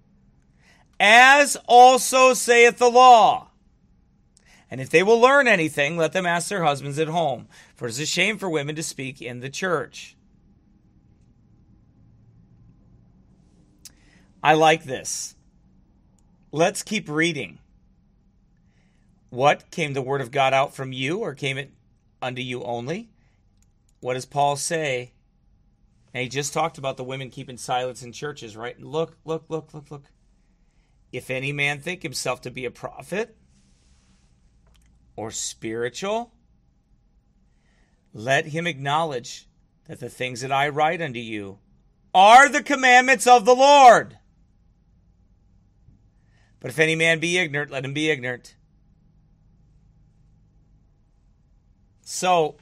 as also saith the law. And if they will learn anything, let them ask their husbands at home, for it is a shame for women to speak in the church. I like this. Let's keep reading. What, came the word of God out from you, or came it unto you only? What does Paul say? And he just talked about the women keeping silence in churches, right? Look. If any man think himself to be a prophet or spiritual, let him acknowledge that the things that I write unto you are the commandments of the Lord. But if any man be ignorant, let him be ignorant. So,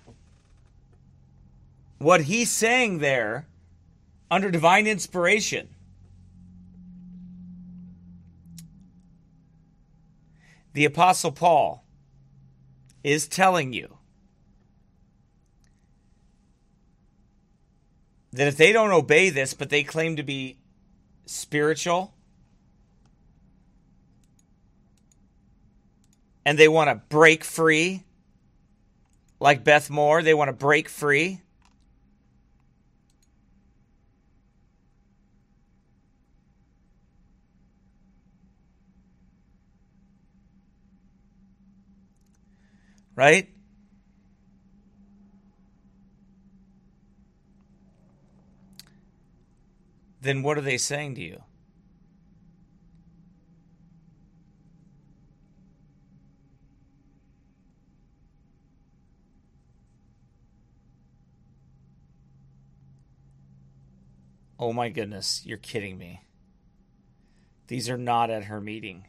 what he's saying there, under divine inspiration, the Apostle Paul is telling you that if they don't obey this, but they claim to be spiritual, and they want to break free, like Beth Moore, they want to break free. Right? Then what are they saying to you? Oh my goodness, you're kidding me. These are not at her meeting.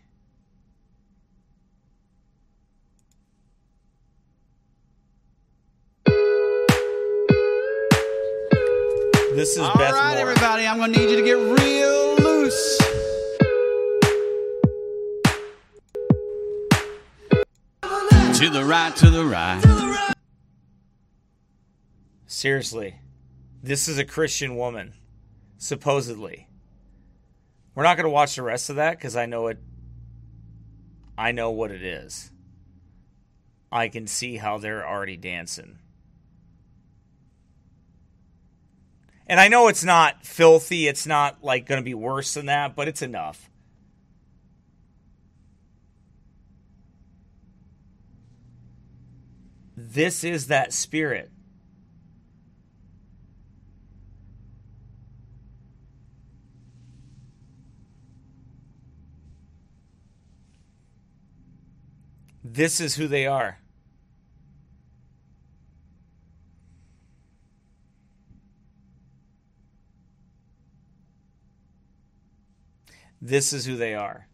This is Beth Moore. All right, everybody, I'm going to need you to get real loose. To the right, to the right. Seriously. This is a Christian woman, supposedly. We're not going to watch the rest of that because I know what it is. I can see how they're already dancing. And I know it's not filthy. It's not like going to be worse than that, but it's enough. This is that spirit. This is who they are. This is who they are.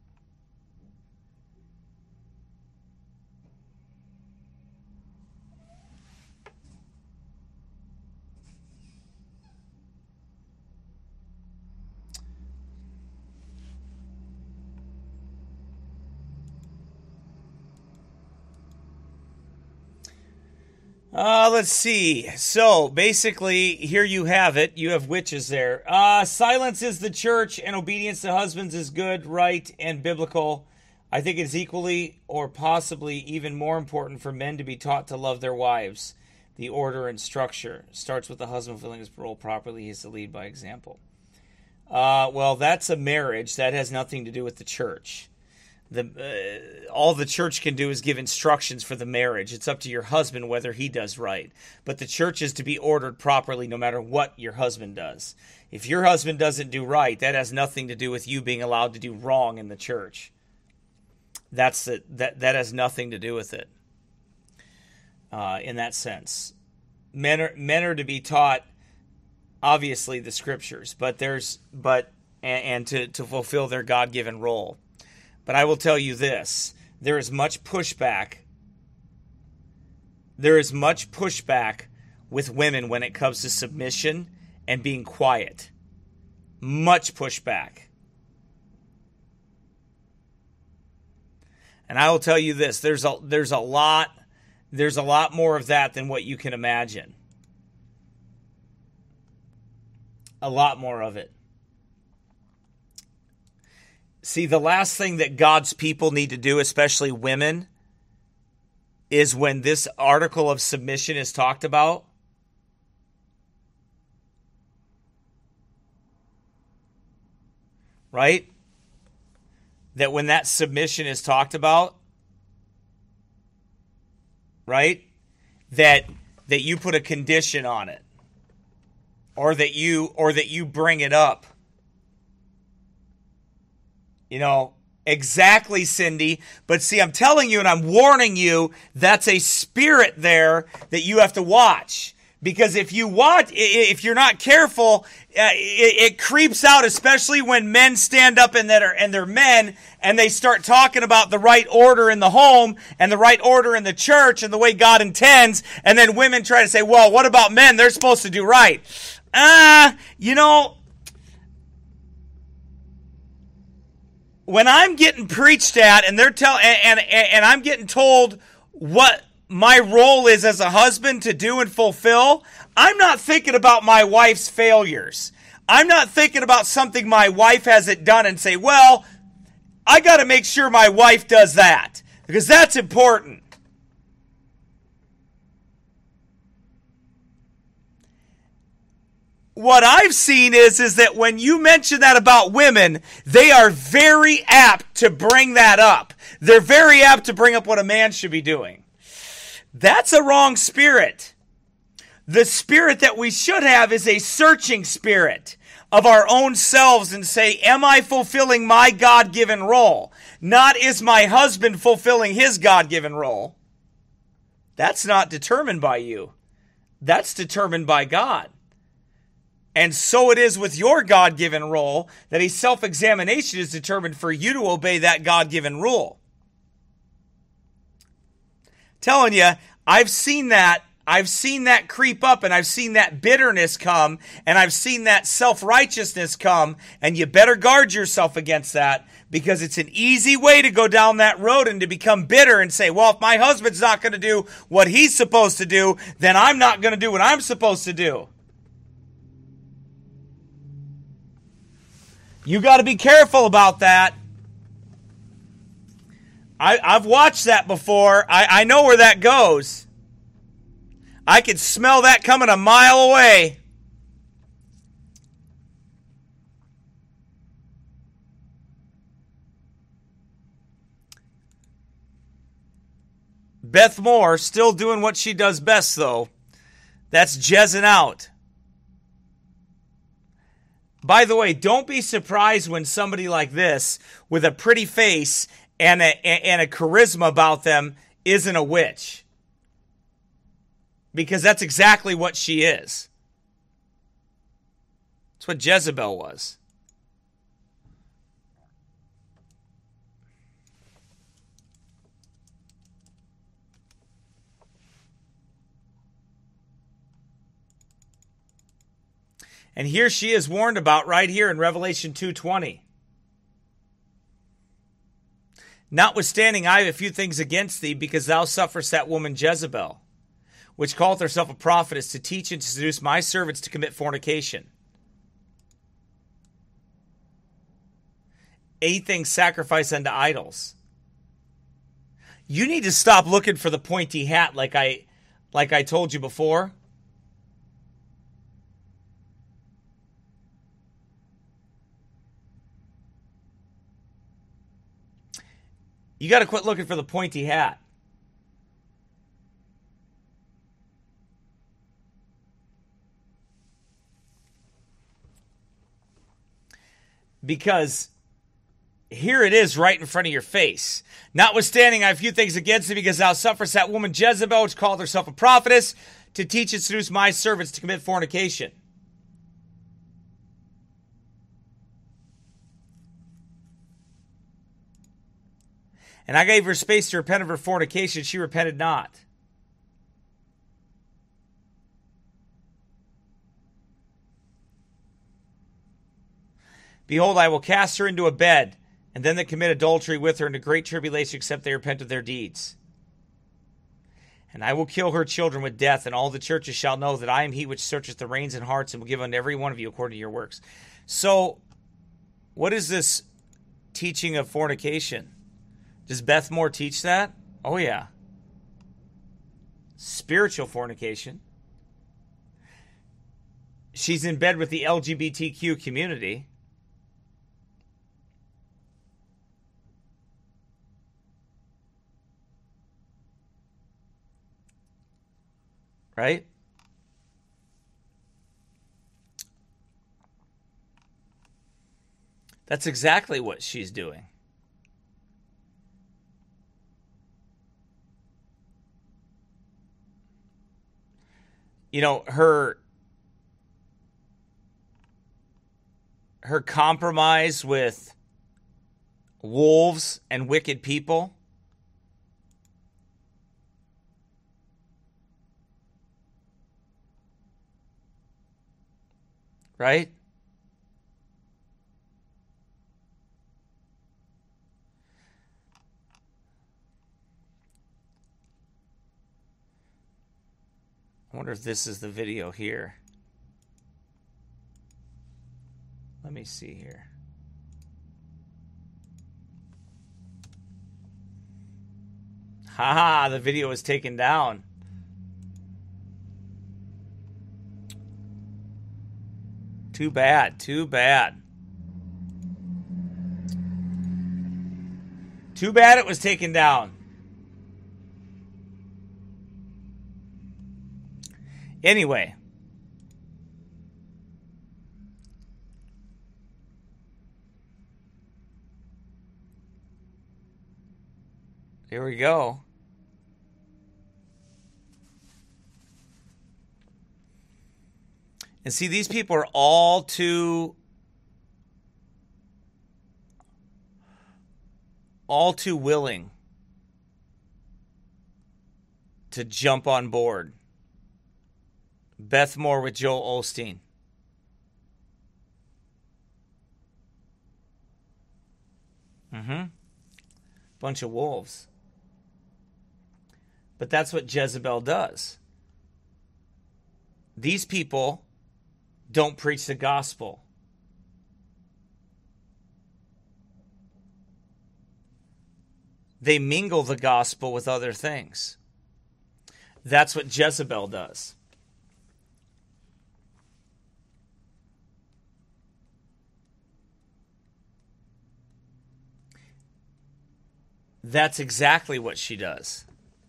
Let's see. So, basically, here you have it. You have witches there. Silence is the church, and obedience to husbands is good, right, and biblical. I think it's equally or possibly even more important for men to be taught to love their wives. The order and structure starts with the husband fulfilling his role properly. He is to lead by example. Well, that's a marriage. That has nothing to do with the church. All the church can do is give instructions for the marriage. It's up to your husband whether he does right. But the church is to be ordered properly no matter what your husband does. If your husband doesn't do right, that has nothing to do with you being allowed to do wrong in the church. That has nothing to do with it. In that sense, men are to be taught, obviously, the scriptures, and to fulfill their God-given role. But I will tell you this, there is much pushback. There is much pushback with women when it comes to submission and being quiet. Much pushback. And I will tell you this, there's a lot more of that than what you can imagine. A lot more of it. See, the last thing that God's people need to do, especially women, is when this article of submission is talked about, right? That when that submission is talked about, right? That you put a condition on it, or that you bring it up. You know, exactly, Cindy. But see, I'm telling you and I'm warning you, that's a spirit there that you have to watch. Because if you're not careful, it creeps out, especially when men stand up and they're men and they start talking about the right order in the home and the right order in the church and the way God intends. And then women try to say, well, what about men? They're supposed to do right. When I'm getting preached at and and I'm getting told what my role is as a husband to do and fulfill, I'm not thinking about my wife's failures. I'm not thinking about something my wife hasn't done and say, well, I got to make sure my wife does that because that's important. What I've seen is that when you mention that about women, they are very apt to bring that up. They're very apt to bring up what a man should be doing. That's a wrong spirit. The spirit that we should have is a searching spirit of our own selves and say, am I fulfilling my God-given role? Not is my husband fulfilling his God-given role. That's not determined by you. That's determined by God. And so it is with your God-given role that a self-examination is determined for you to obey that God-given rule. Telling you, I've seen that I've seen that creep up, and I've seen that bitterness come, and I've seen that self-righteousness come, and you better guard yourself against that, because it's an easy way to go down that road and to become bitter and say, well, if my husband's not going to do what he's supposed to do, then I'm not going to do what I'm supposed to do. You got to be careful about that. I've watched that before. I know where that goes. I could smell that coming a mile away. Beth Moore still doing what she does best, though. That's jazzing out. By the way, don't be surprised when somebody like this, with a pretty face and a charisma about them, isn't a witch. Because that's exactly what she is. That's what Jezebel was. And here she is warned about right here in Revelation 2:20. Notwithstanding, I have a few things against thee, because thou sufferest that woman Jezebel, which calleth herself a prophetess, to teach and to seduce my servants to commit fornication. Eight things sacrificed unto idols. You need to stop looking for the pointy hat like I told you before. You got to quit looking for the pointy hat. Because here it is right in front of your face. Notwithstanding, I have few things against thee, because thou sufferest that woman Jezebel, which calleth herself a prophetess, to teach and seduce my servants to commit fornication. And I gave her space to repent of her fornication. She repented not. Behold, I will cast her into a bed, and them that commit adultery with her into great tribulation, except they repent of their deeds. And I will kill her children with death, and all the churches shall know that I am he which searcheth the reins and hearts, and will give unto every one of you according to your works. So, what is this teaching of fornication? Does Beth Moore teach that? Oh, yeah. Spiritual fornication. She's in bed with the LGBTQ community. Right? That's exactly what she's doing. You know, her compromise with wolves and wicked people. Right? I wonder if this is the video here. Let me see here. Haha, the video was taken down. Too bad, too bad. Too bad it was taken down. Anyway. Here we go. And see, these people are all too willing to jump on board Beth Moore with Joel Osteen. Bunch of wolves. But that's what Jezebel does. These people don't preach the gospel. They mingle the gospel with other things. That's what Jezebel does. That's exactly what she does.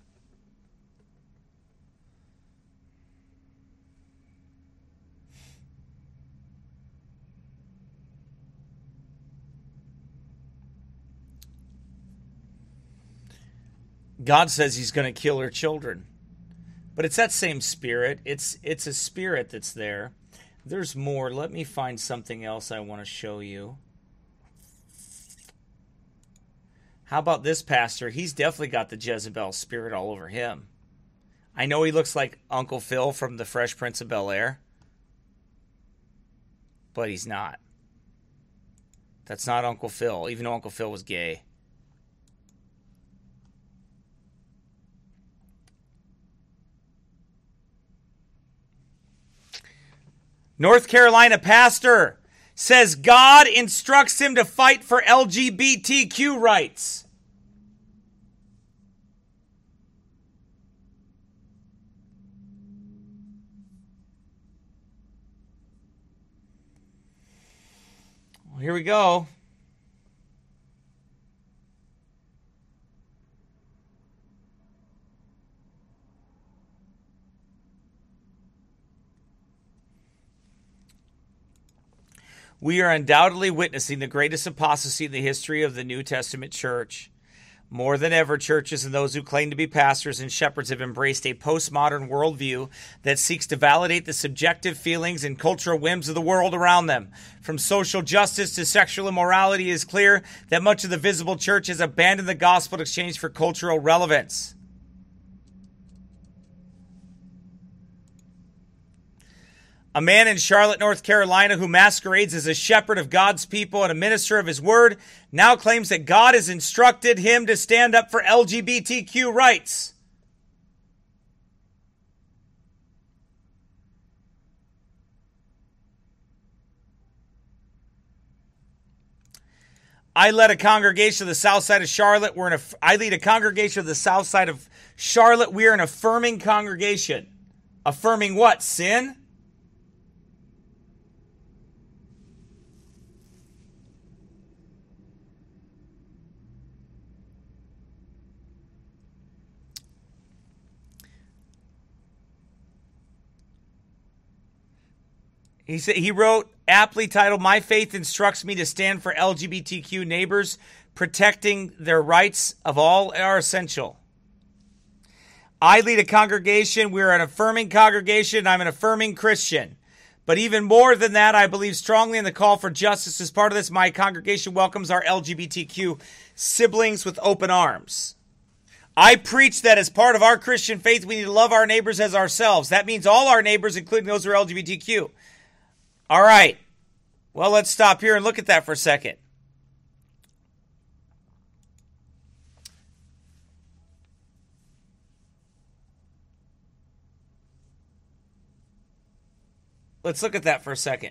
God says he's going to kill her children. But it's that same spirit. It's a spirit that's there. There's more. Let me find something else I want to show you. How about this pastor? He's definitely got the Jezebel spirit all over him. I know he looks like Uncle Phil from The Fresh Prince of Bel-Air, but he's not. That's not Uncle Phil, even though Uncle Phil was gay. North Carolina pastor says God instructs him to fight for LGBTQ rights. Well, here we go. We are undoubtedly witnessing the greatest apostasy in the history of the New Testament church. More than ever, churches and those who claim to be pastors and shepherds have embraced a postmodern worldview that seeks to validate the subjective feelings and cultural whims of the world around them. From social justice to sexual immorality, it is clear that much of the visible church has abandoned the gospel in exchange for cultural relevance. A man in Charlotte, North Carolina, who masquerades as a shepherd of God's people and a minister of his word, now claims that God has instructed him to stand up for LGBTQ rights. I led a congregation of the south side of Charlotte. I lead a congregation of the south side of Charlotte. We are an affirming congregation. Affirming what? Sin? He wrote, aptly titled, "My faith instructs me to stand for LGBTQ neighbors. Protecting their rights of all are essential. I lead a congregation. We're an affirming congregation. I'm an affirming Christian. But even more than that, I believe strongly in the call for justice. As part of this, my congregation welcomes our LGBTQ siblings with open arms. I preach that as part of our Christian faith, we need to love our neighbors as ourselves. That means all our neighbors, including those who are LGBTQ. All right. Well, let's stop here and look at that for a second. Let's look at that for a second.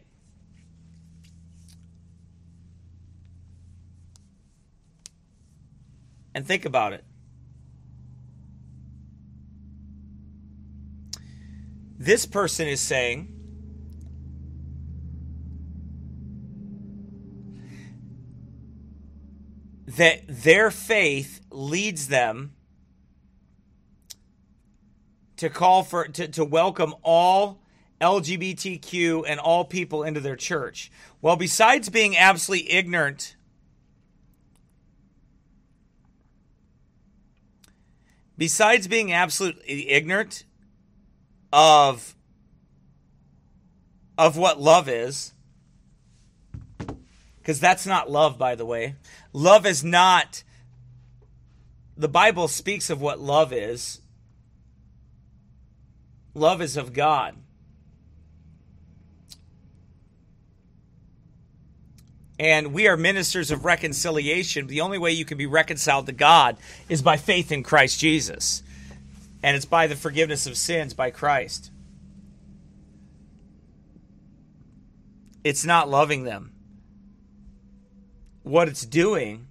And think about it. This person is saying that their faith leads them to call for, to welcome all LGBTQ and all people into their church. Well, besides being absolutely ignorant, of what love is, because that's not love, by the way. Love is not, the Bible speaks of what love is. Love is of God. And we are ministers of reconciliation. The only way you can be reconciled to God is by faith in Christ Jesus. And it's by the forgiveness of sins by Christ. It's not loving them. What it's doing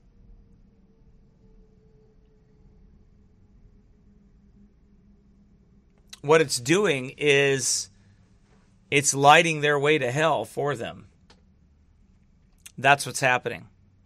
is it's lighting their way to hell for them. That's what's happening.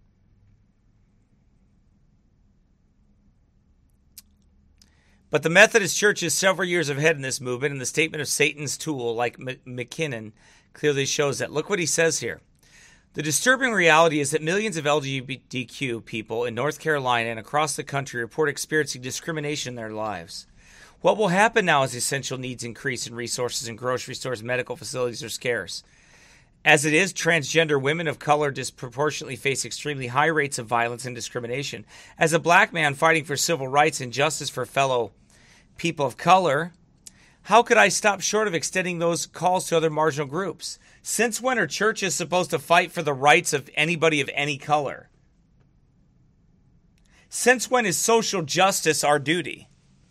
But the Methodist Church is several years ahead in this movement, and the statement of Satan's tool, like McKinnon, clearly shows that. Look what he says here. The disturbing reality is that millions of LGBTQ people in North Carolina and across the country report experiencing discrimination in their lives. What will happen now as essential needs increase and resources in grocery stores and medical facilities are scarce? As it is, transgender women of color disproportionately face extremely high rates of violence and discrimination. As a black man fighting for civil rights and justice for fellow people of color, how could I stop short of extending those calls to other marginal groups? Since when are churches supposed to fight for the rights of anybody of any color? Since when is social justice our duty?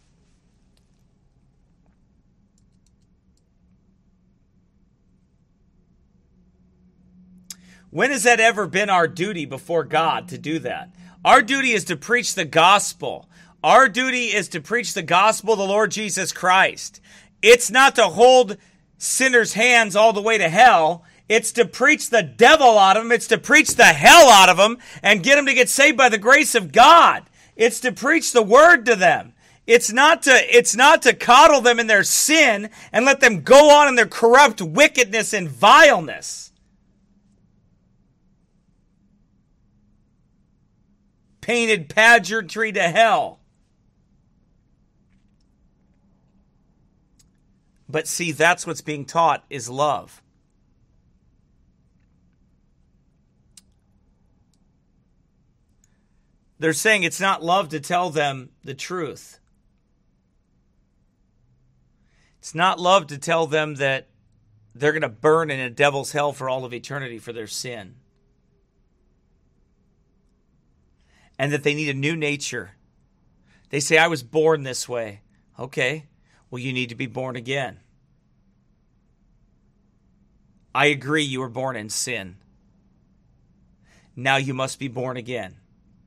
When has that ever been our duty before God to do that? Our duty is to preach the gospel. Our duty is to preach the gospel of the Lord Jesus Christ. It's not to hold sinners' hands all the way to hell. It's to preach the devil out of them. It's to preach the hell out of them and get them to get saved by the grace of God. It's to preach the word to them. It's not to coddle them in their sin and let them go on in their corrupt wickedness and vileness. Painted pageantry to hell. But see, that's what's being taught is love. They're saying it's not love to tell them the truth. It's not love to tell them that they're going to burn in a devil's hell for all of eternity for their sin. And that they need a new nature. They say, I was born this way. Okay, well, you need to be born again. I agree you were born in sin. Now you must be born again.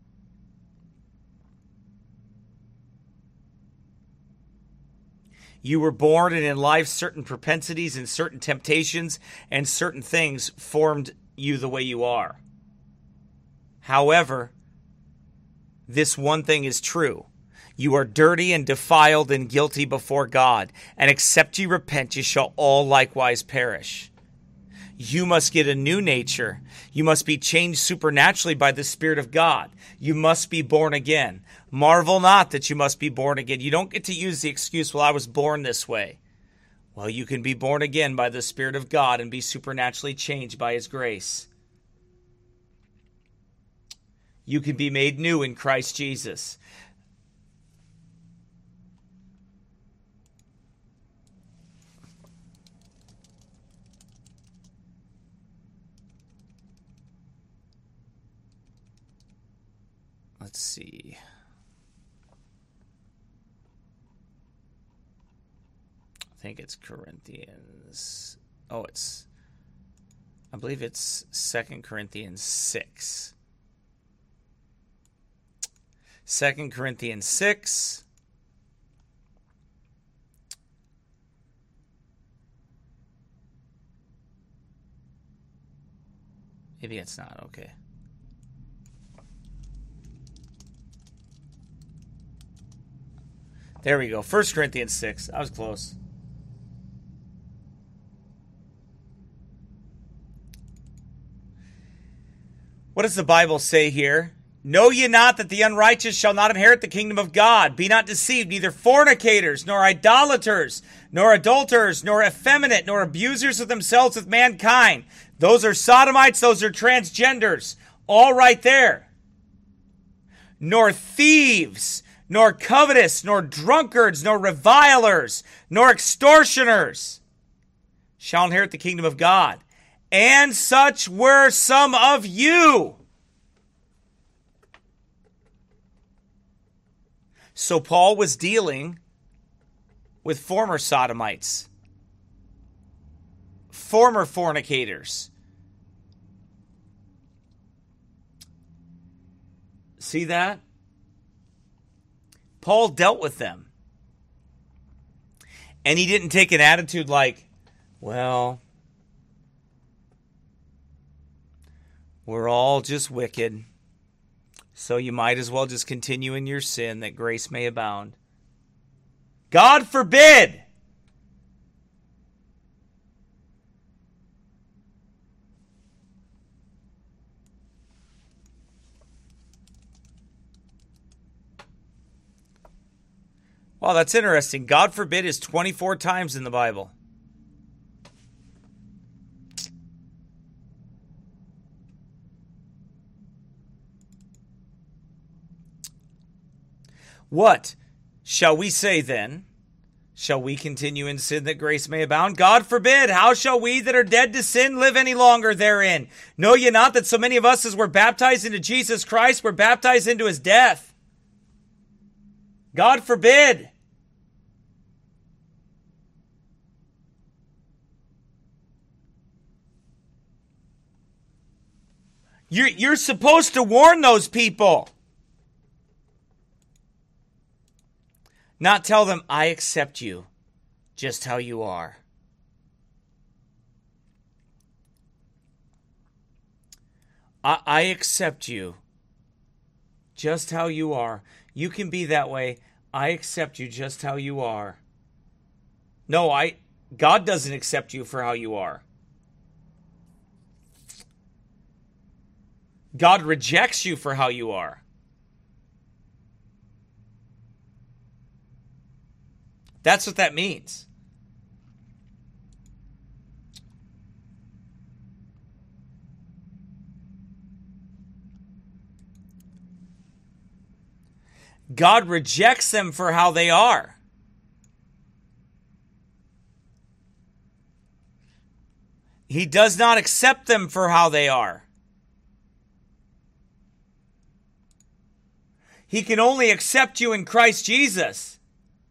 You were born, and in life certain propensities and certain temptations and certain things formed you the way you are. However, this one thing is true. You are dirty and defiled and guilty before God, and except ye repent, ye shall all likewise perish. You must get a new nature. You must be changed supernaturally by the Spirit of God. You must be born again. Marvel not that you must be born again. You don't get to use the excuse, well, I was born this way. Well, you can be born again by the Spirit of God and be supernaturally changed by His grace. You can be made new in Christ Jesus. Let's see. I think it's Corinthians. I believe it's 2 Corinthians 6. 2 Corinthians 6. Maybe it's not. Okay. There we go. 1 Corinthians 6. I was close. What does the Bible say here? Know ye not that the unrighteous shall not inherit the kingdom of God? Be not deceived, neither fornicators, nor idolaters, nor adulterers, nor effeminate, nor abusers of themselves with mankind. Those are sodomites, those are transgenders. All right there. Nor thieves, nor covetous, nor drunkards, nor revilers, nor extortioners shall inherit the kingdom of God. And such were some of you. So Paul was dealing with former sodomites, former fornicators. See that? Paul dealt with them. And he didn't take an attitude like, well, we're all just wicked, so you might as well just continue in your sin that grace may abound. God forbid! Wow, that's interesting. God forbid is 24 times in the Bible. What shall we say then? Shall we continue in sin that grace may abound? God forbid. How shall we that are dead to sin live any longer therein? Know ye not that so many of us as were baptized into Jesus Christ were baptized into his death? God forbid. You're supposed to warn those people. Not tell them, I accept you just how you are. I accept you just how you are. You can be that way. I accept you just how you are. No, God doesn't accept you for how you are. God rejects you for how you are. That's what that means. God rejects them for how they are. He does not accept them for how they are. He can only accept you in Christ Jesus.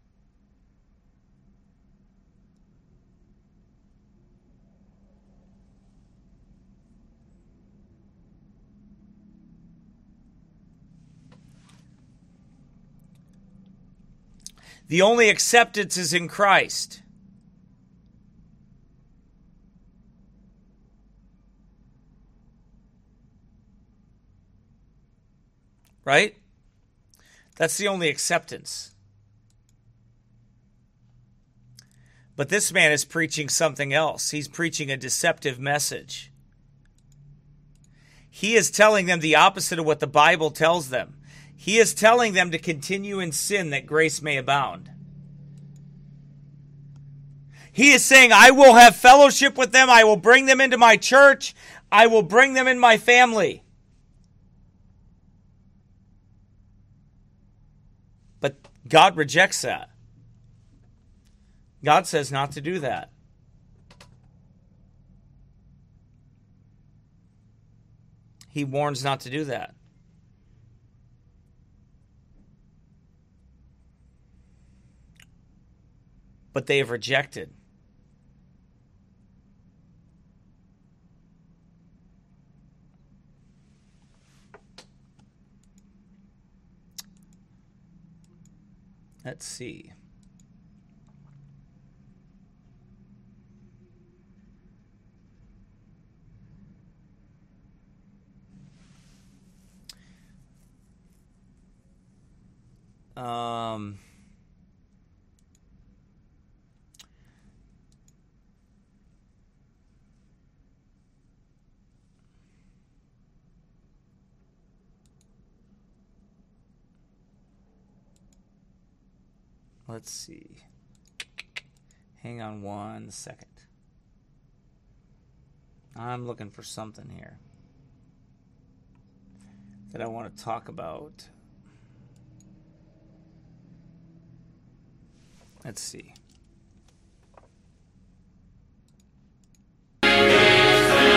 The only acceptance is in Christ. Right? That's the only acceptance. But this man is preaching something else. He's preaching a deceptive message. He is telling them the opposite of what the Bible tells them. He is telling them to continue in sin that grace may abound. He is saying, I will have fellowship with them. I will bring them into my church. I will bring them in my family. But God rejects that. God says not to do that. He warns not to do that. But they have rejected. Let's see. Let's see. Hang on 1 second. I'm looking for something here that I want to talk about. Let's see.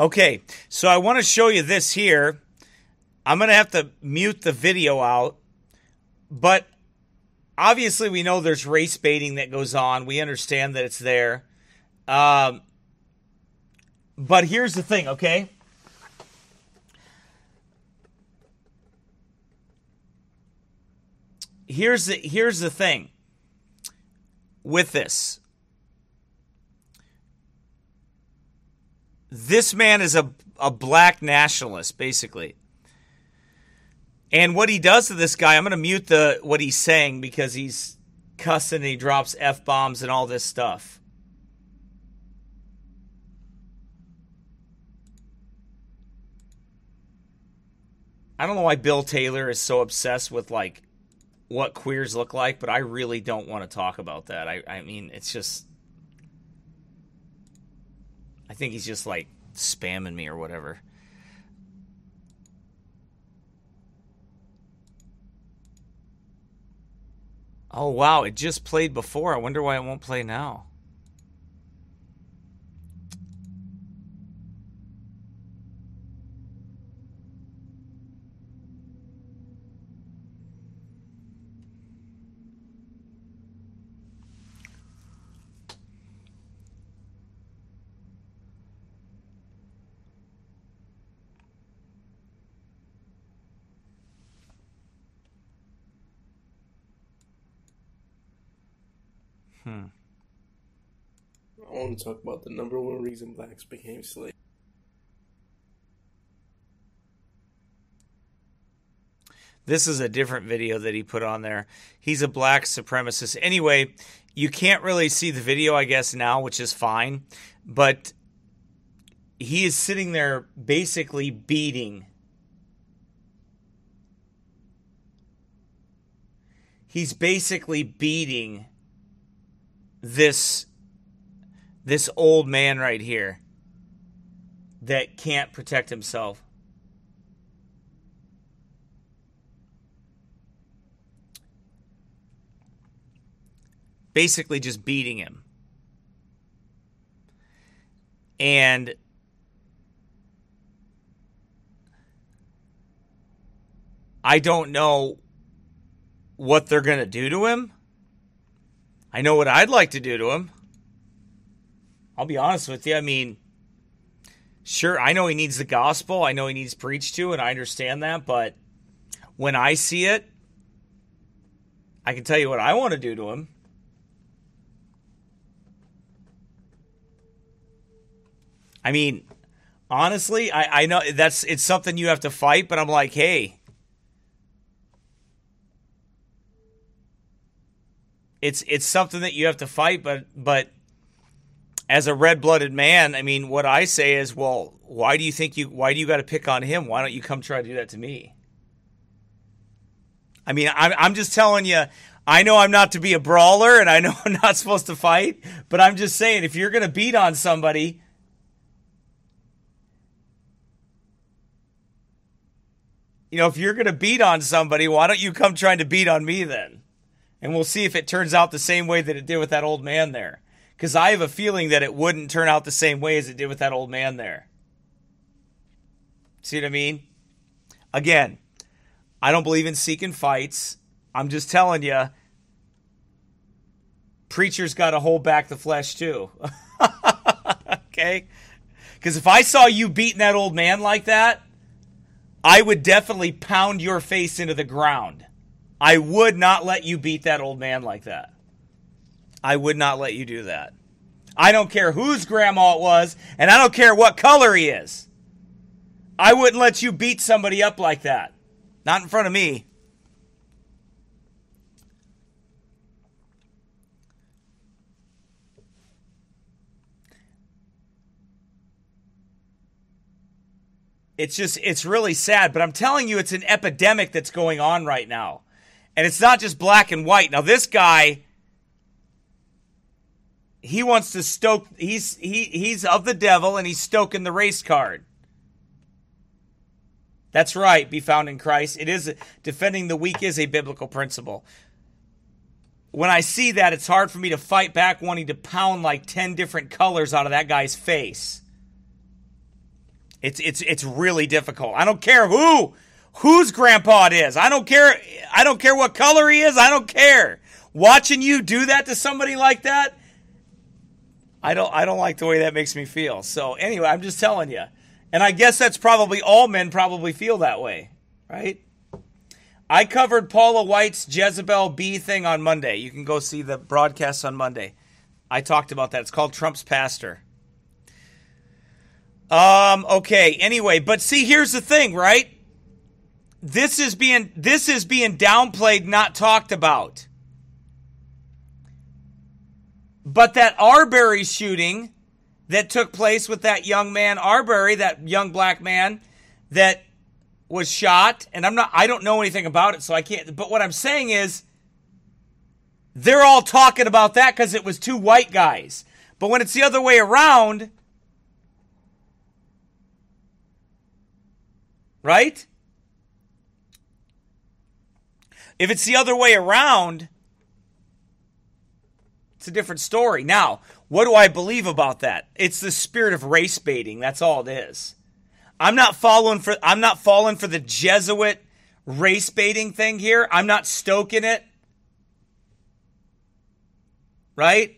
Okay, so I want to show you this here. I'm going to have to mute the video out, but obviously we know there's race baiting that goes on. We understand that it's there. But here's the thing, okay? Here's the thing with this. This man is a black nationalist, basically. And what he does to this guy, I'm going to mute what he's saying because he's cussing and he drops F-bombs and all this stuff. I don't know why Bill Taylor is so obsessed with, like, what queers look like, but I really don't want to talk about that. I mean, it's just... I think he's just, like, spamming me or whatever. Oh, wow, it just played before. I wonder why it won't play now. I want to talk about the number one reason blacks became slaves. This is a different video that he put on there. He's a black supremacist. Anyway, you can't really see the video, I guess, now, which is fine. But he is sitting there basically beating. He's basically beating this old man right here that can't protect himself. Basically just beating him. And I don't know what they're going to do to him. I know what I'd like to do to him. I'll be honest with you. I mean, sure, I know he needs the gospel. I know he needs preached to, and I understand that. But when I see it, I can tell you what I want to do to him. I mean, honestly, I know it's something you have to fight, but I'm like, hey, it's something that you have to fight, but as a red-blooded man, I mean, what I say is, well, why do you got to pick on him? Why don't you come try to do that to me? I mean, I'm just telling you, I know I'm not to be a brawler, and I know I'm not supposed to fight, but I'm just saying, if you're going to beat on somebody, if you're going to beat on somebody, why don't you come trying to beat on me then? And we'll see if it turns out the same way that it did with that old man there. Because I have a feeling that it wouldn't turn out the same way as it did with that old man there. See what I mean? Again, I don't believe in seeking fights. I'm just telling you, preachers got to hold back the flesh too. Okay? Because if I saw you beating that old man like that, I would definitely pound your face into the ground. I would not let you beat that old man like that. I would not let you do that. I don't care whose grandma it was, and I don't care what color he is. I wouldn't let you beat somebody up like that. Not in front of me. It's really sad, but I'm telling you, it's an epidemic that's going on right now. And it's not just black and white. Now, this guy, he wants to stoke, he's of the devil, and he's stoking the race card. That's right, be found in Christ. It is, defending the weak is a biblical principle. When I see that, it's hard for me to fight back wanting to pound like 10 different colors out of that guy's face. It's really difficult. I don't care whose grandpa it is. I don't care what color he is. I don't care. Watching you do that to somebody like that, I don't like the way that makes me feel. So anyway, I'm just telling you. And I guess that's probably all men probably feel that way, right? I covered Paula White's Jezebel B thing on Monday. You can go see the broadcast on Monday. I talked about that. It's called Trump's Pastor. Okay, anyway, but see, here's the thing, right? This is being downplayed, not talked about. But that Arbery shooting that took place with that young man, Arbery, that young black man that was shot, and I don't know anything about it, so I can't, but what I'm saying is, they're all talking about that because it was two white guys. But when it's the other way around, right? If it's the other way around, it's a different story. Now, what do I believe about that? It's the spirit of race baiting. That's all it is. I'm not falling for the Jesuit race baiting thing here. I'm not stoking it. Right?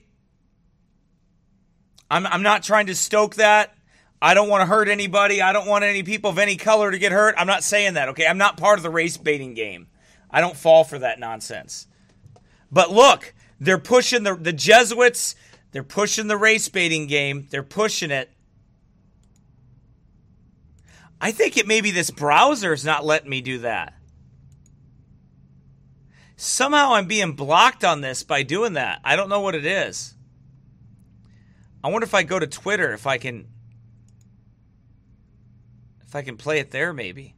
I'm not trying to stoke that. I don't want to hurt anybody. I don't want any people of any color to get hurt. I'm not saying that, okay? I'm not part of the race baiting game. I don't fall for that nonsense. But look, they're pushing the Jesuits. They're pushing the race baiting game. They're pushing it. I think it may be this browser is not letting me do that. Somehow I'm being blocked on this by doing that. I don't know what it is. I wonder if I go to Twitter, if I can play it there maybe.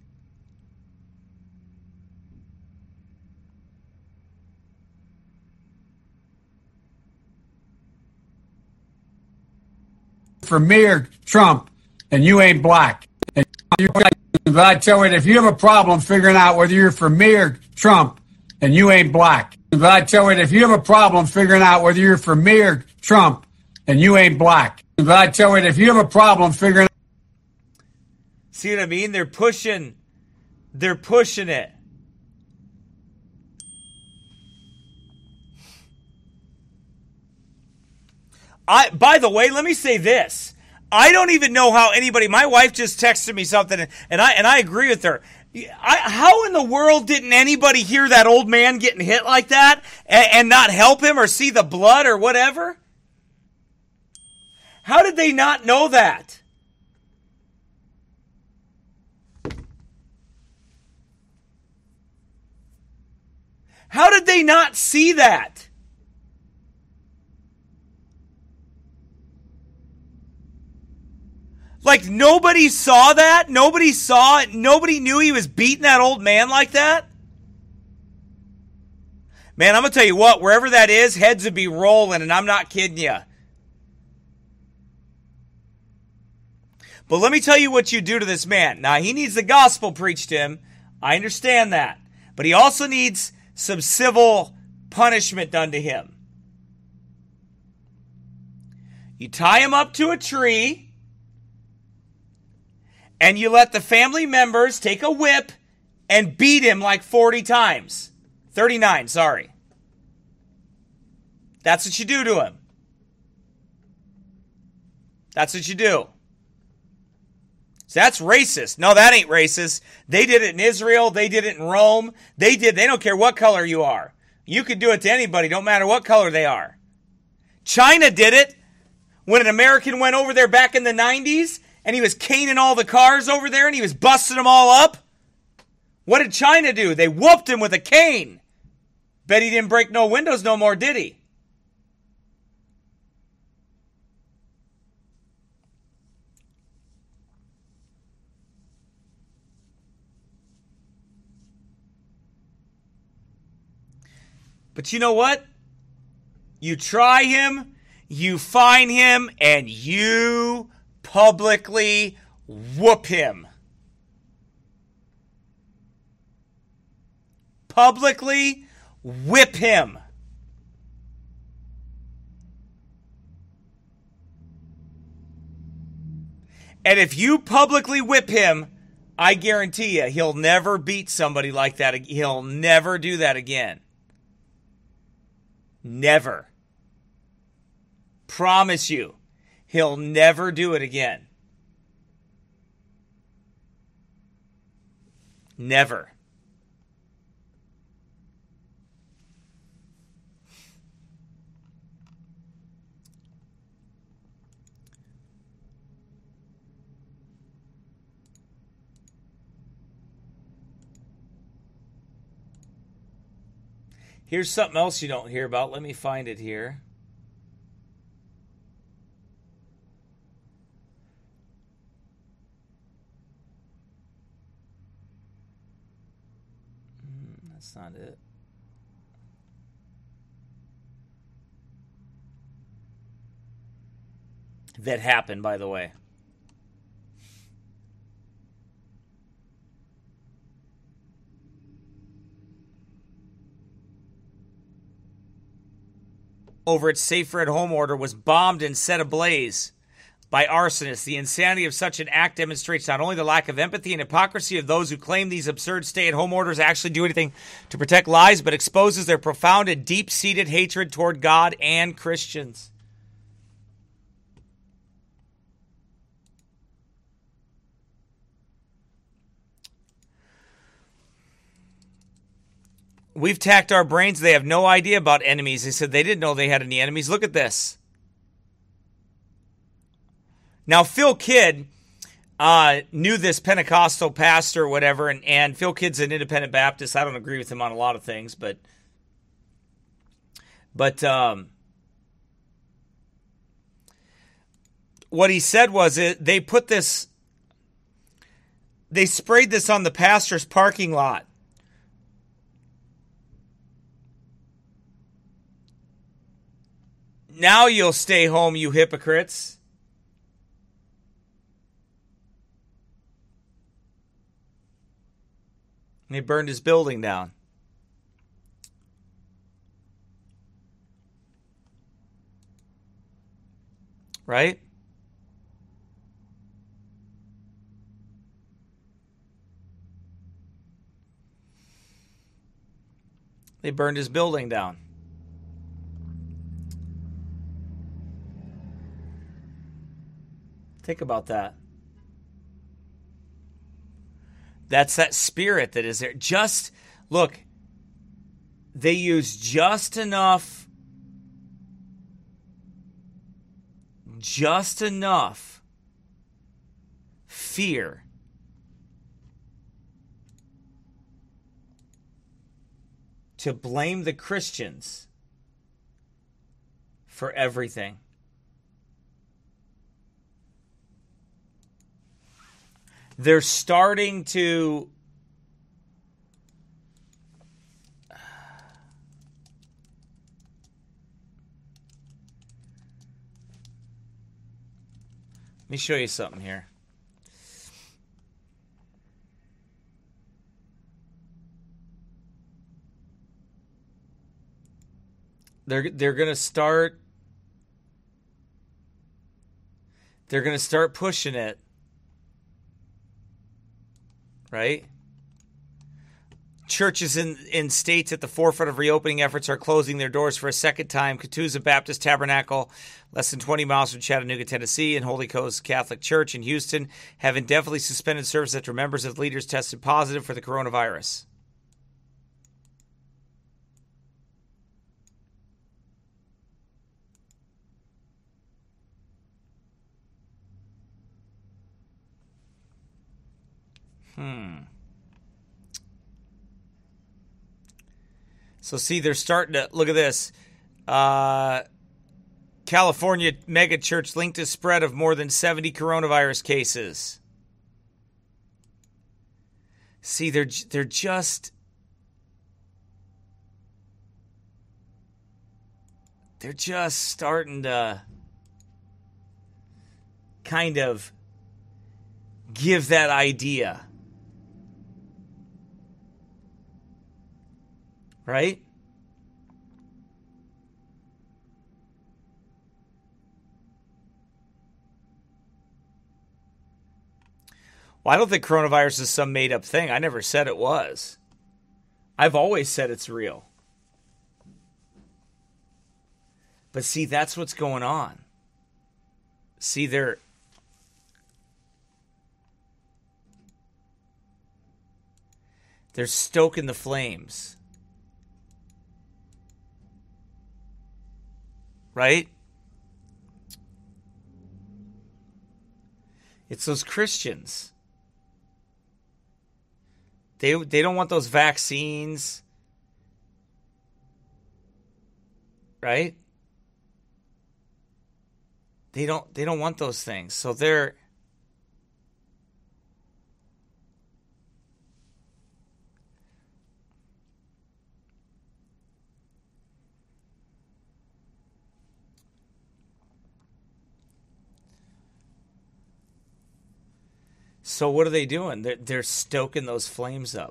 For Mayor Trump, and you ain't black. And but I tell you, if you have a problem figuring out whether you're for Mayor Trump and you ain't black, but I tell you, if you have a problem figuring out whether you're for Mayor Trump and you ain't black, but I tell you, if you have a problem figuring out. See what I mean? They're pushing it. By the way, let me say this. I don't even know how anybody, my wife just texted me something, and I agree with her. How in the world didn't anybody hear that old man getting hit like that and not help him or see the blood or whatever? How did they not know that? How did they not see that? Like, nobody saw that? Nobody saw it? Nobody knew he was beating that old man like that? Man, I'm going to tell you what, wherever that is, heads would be rolling, and I'm not kidding you. But let me tell you what you do to this man. Now, he needs the gospel preached to him. I understand that. But he also needs some civil punishment done to him. You tie him up to a tree, and you let the family members take a whip and beat him like 40 times. 39, sorry. That's what you do to him. That's what you do. So that's racist. No, that ain't racist. They did it in Israel. They did it in Rome. They don't care what color you are. You could do it to anybody, don't matter what color they are. China did it when an American went over there back in the 90s and he was caning all the cars over there and he was busting them all up. What did China do? They whooped him with a cane. Bet he didn't break no windows no more, did he? But you know what? You try him, you find him, and you publicly whoop him. Publicly whip him. And if you publicly whip him, I guarantee you he'll never beat somebody like that. He'll never do that again. Never. Promise you. He'll never do it again. Never. Here's something else you don't hear about. Let me find it here. That's not it. That happened, by the way. Over its Safer at Home order was bombed and set ablaze by arsonists. The insanity of such an act demonstrates not only the lack of empathy and hypocrisy of those who claim these absurd stay-at-home orders actually do anything to protect lives, but exposes their profound and deep-seated hatred toward God and Christians. We've tacked our brains. They have no idea about enemies. They said they didn't know they had any enemies. Look at this. Now, Phil Kidd knew this Pentecostal pastor or whatever, and Phil Kidd's an independent Baptist. I don't agree with him on a lot of things, but what he said was they sprayed this on the pastor's parking lot. Now you'll stay home, you hypocrites. And they burned his building down. Right? They burned his building down. Think about that. That's that spirit that is there. Just, look, they use just enough fear to blame the Christians for everything. They're starting to let me show you something here. They're going to start pushing it. Right? Churches in states at the forefront of reopening efforts are closing their doors for a second time. Catoosa Baptist Tabernacle, less than 20 miles from Chattanooga, Tennessee, and Holy Coast Catholic Church in Houston have indefinitely suspended service after members of leaders tested positive for the coronavirus. So see, they're starting to, look at this. California mega church linked to spread of more than 70 coronavirus cases. See, they're just starting to kind of give that idea. Right? Well, I don't think coronavirus is some made-up thing. I never said it was. I've always said it's real. But see, that's what's going on. See, they're stoking the flames. Right? It's those Christians. They don't want those vaccines. Right? They don't want those things. So they're So what are they doing? They're stoking those flames up.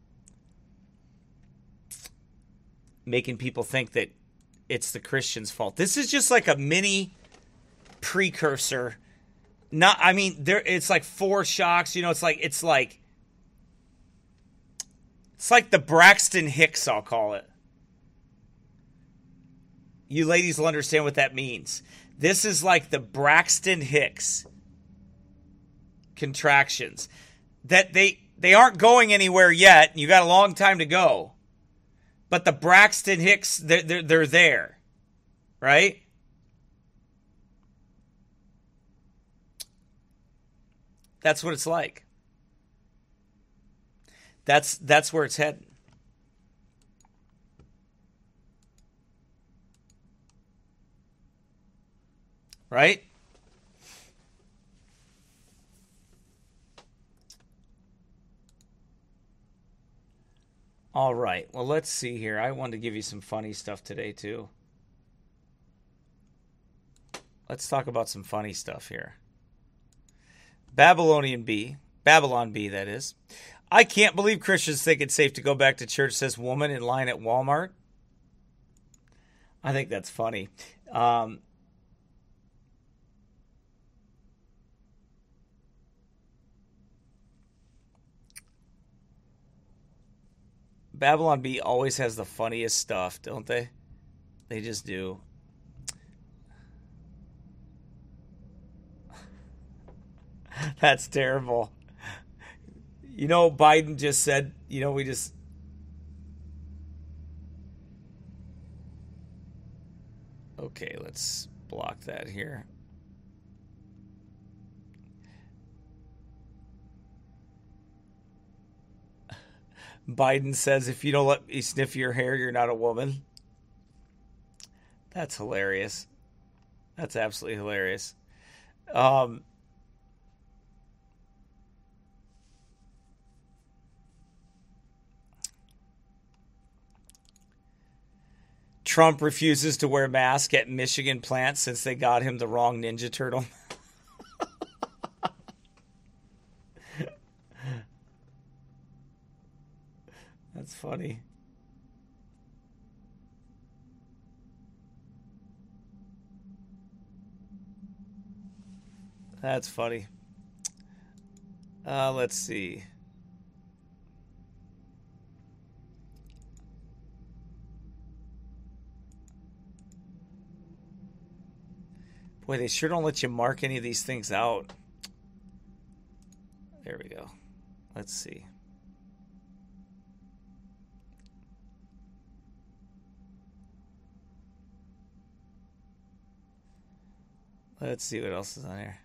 Making people think that it's the Christians' fault. This is just like a mini precursor. It's like foreshocks, it's like the Braxton Hicks, I'll call it. You ladies will understand what that means. This is like the Braxton Hicks contractions. That they aren't going anywhere yet. You got a long time to go. But the Braxton Hicks, they're there. Right? That's what it's like. That's where it's heading. Right? All right. Well, let's see here. I wanted to give you some funny stuff today, too. Let's talk about some funny stuff here. Babylon B, that is. I can't believe Christians think it's safe to go back to church, says woman in line at Walmart. I think that's funny. Babylon B always has the funniest stuff, don't they? They just do. That's terrible. Biden just said, Okay, let's block that here. Biden says, if you don't let me sniff your hair, you're not a woman. That's hilarious. That's absolutely hilarious. Trump refuses to wear mask at Michigan plant since they got him the wrong Ninja Turtle. That's funny. That's funny. Let's see. Boy, they sure don't let you mark any of these things out. There we go. Let's see. Let's see what else is on here.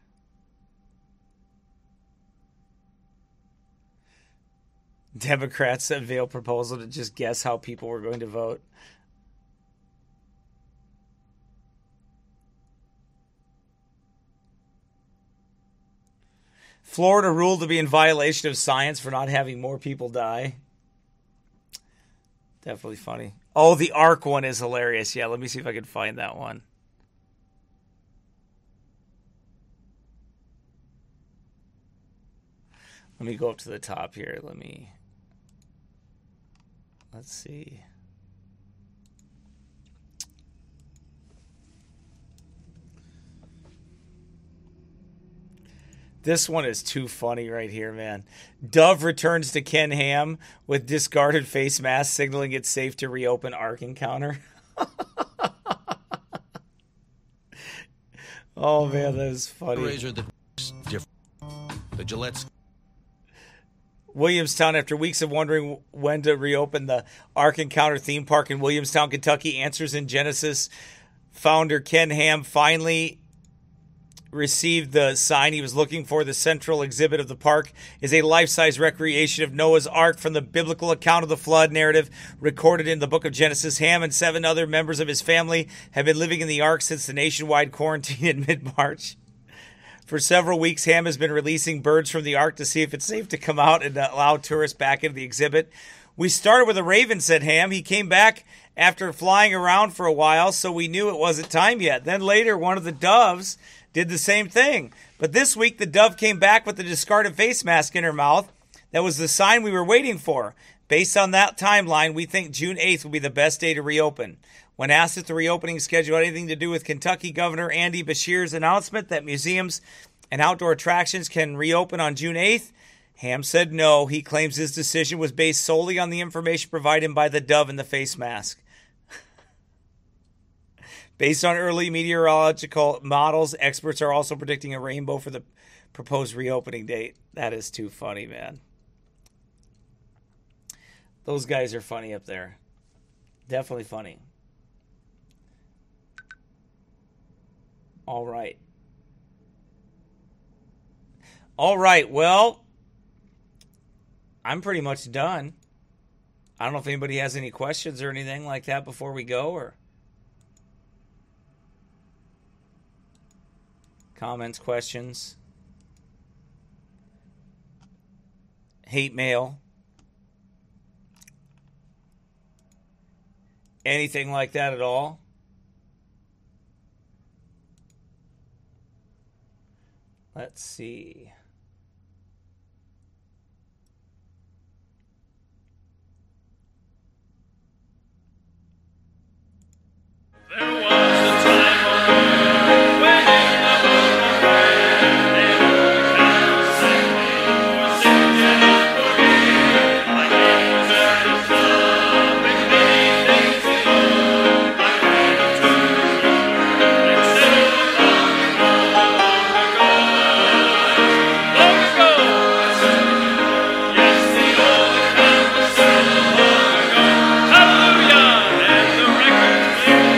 Democrats unveil proposal to just guess how people were going to vote. Florida ruled to be in violation of science for not having more people die. Definitely funny. Oh, the ARC one is hilarious. Yeah, let me see if I can find that one. Let me go up to the top here. Let's see. This one is too funny right here, man. Dove returns to Ken Ham with discarded face mask, signaling it's safe to reopen Ark Encounter. Oh, man, that is funny. Razor the Gillette's. Williamstown, after weeks of wondering when to reopen the Ark Encounter theme park in Williamstown, Kentucky, answers in Genesis. Founder Ken Ham finally received the sign he was looking for. The central exhibit of the park is a life-size recreation of Noah's Ark from the biblical account of the flood narrative recorded in the book of Genesis. Ham and 7 other members of his family have been living in the Ark since the nationwide quarantine in mid-March. For several weeks, Ham has been releasing birds from the Ark to see if it's safe to come out and allow tourists back into the exhibit. We started with a raven, said Ham. He came back after flying around for a while, so we knew it wasn't time yet. Then later, one of the doves did the same thing. But this week, the dove came back with the discarded face mask in her mouth. That was the sign we were waiting for. Based on that timeline, we think June 8th will be the best day to reopen. When asked if the reopening schedule had anything to do with Kentucky Governor Andy Beshear's announcement that museums and outdoor attractions can reopen on June 8th, Ham said no. He claims his decision was based solely on the information provided by the dove and the face mask. Based on early meteorological models, experts are also predicting a rainbow for the proposed reopening date. That is too funny, man. Those guys are funny up there. Definitely funny. All right. All right, well, I'm pretty much done. I don't know if anybody has any questions or anything like that before we go, or comments, questions, hate mail, anything like that at all. Let's see. There was a time on earth when in the book of prayer they all kind of sang for sin and forgive. Like angels of love and many things to know. Like freedom to and settled long ago. Yes, the old account was settled long ago. Hallelujah! And the record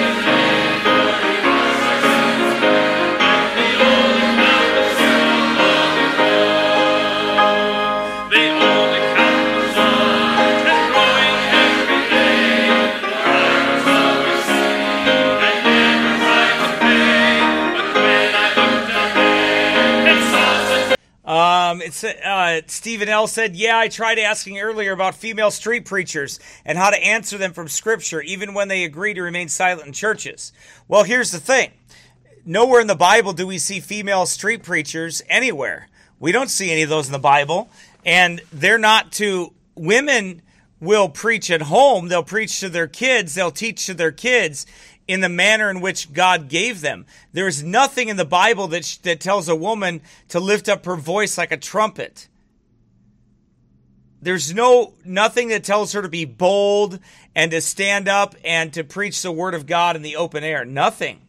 Stephen L. said, yeah, I tried asking earlier about female street preachers and how to answer them from Scripture, even when they agree to remain silent in churches. Well, here's the thing. Nowhere in the Bible do we see female street preachers anywhere. We don't see any of those in the Bible, and they're not to... Women will preach at home. They'll preach to their kids. They'll teach to their kids in the manner in which God gave them. There is nothing in the Bible that tells a woman to lift up her voice like a trumpet. There's nothing that tells her to be bold and to stand up and to preach the word of God in the open air. Nothing.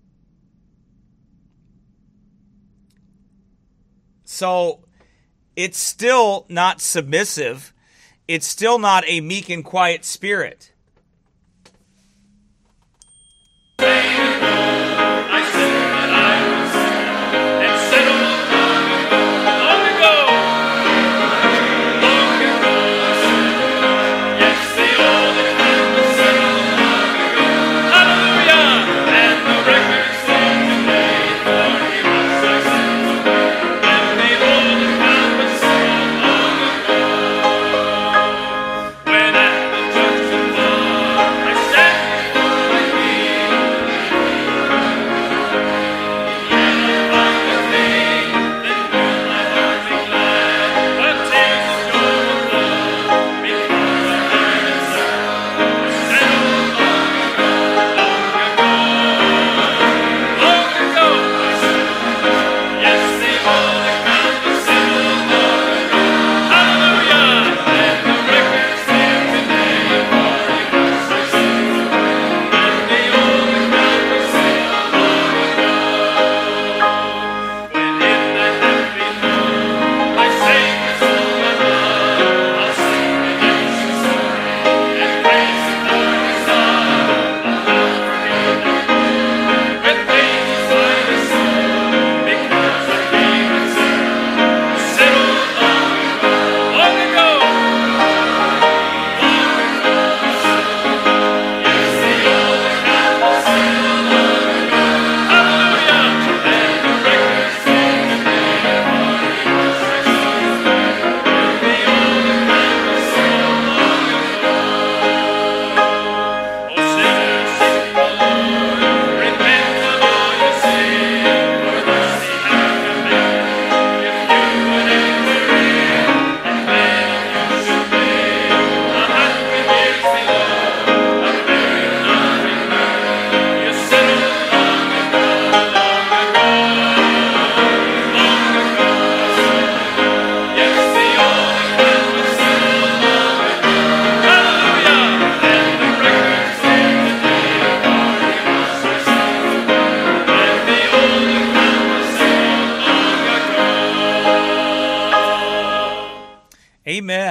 So it's still not submissive. It's still not a meek and quiet spirit. When at the judgment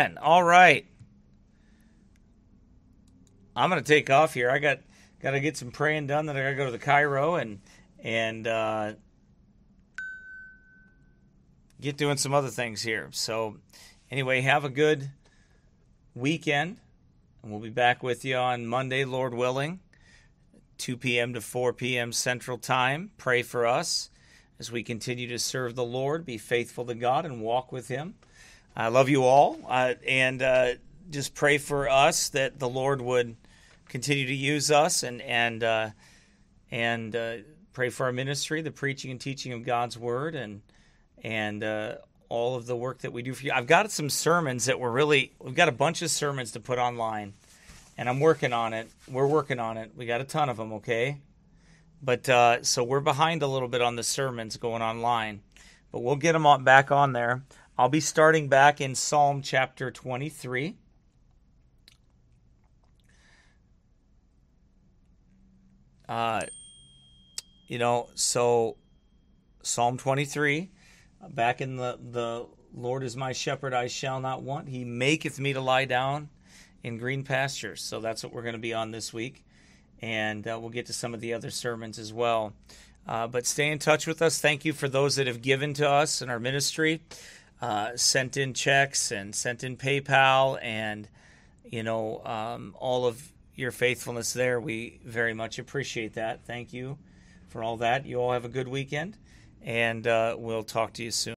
going. All right. I'm going to take off here. I got to get some praying done. Then I got to go to the Cairo and get doing some other things here. So anyway, have a good weekend. And we'll be back with you on Monday, Lord willing, 2 p.m. to 4 p.m. Central Time. Pray for us as we continue to serve the Lord, be faithful to God, and walk with Him. I love you all, and just pray for us that the Lord would continue to use us, and pray for our ministry, the preaching and teaching of God's Word, and all of the work that we do for you. I've got some sermons that we've got a bunch of sermons to put online, and I'm working on it. We're working on it. We got a ton of them, okay? But so we're behind a little bit on the sermons going online, but we'll get them back on there. I'll be starting back in Psalm chapter 23. So Psalm 23, back in the Lord is my shepherd, I shall not want. He maketh me to lie down in green pastures. So that's what we're going to be on this week. And we'll get to some of the other sermons as well. But stay in touch with us. Thank you for those that have given to us in our ministry, sent in checks and sent in PayPal, and all of your faithfulness there. We very much appreciate that. Thank you for all that. You all have a good weekend, and we'll talk to you soon.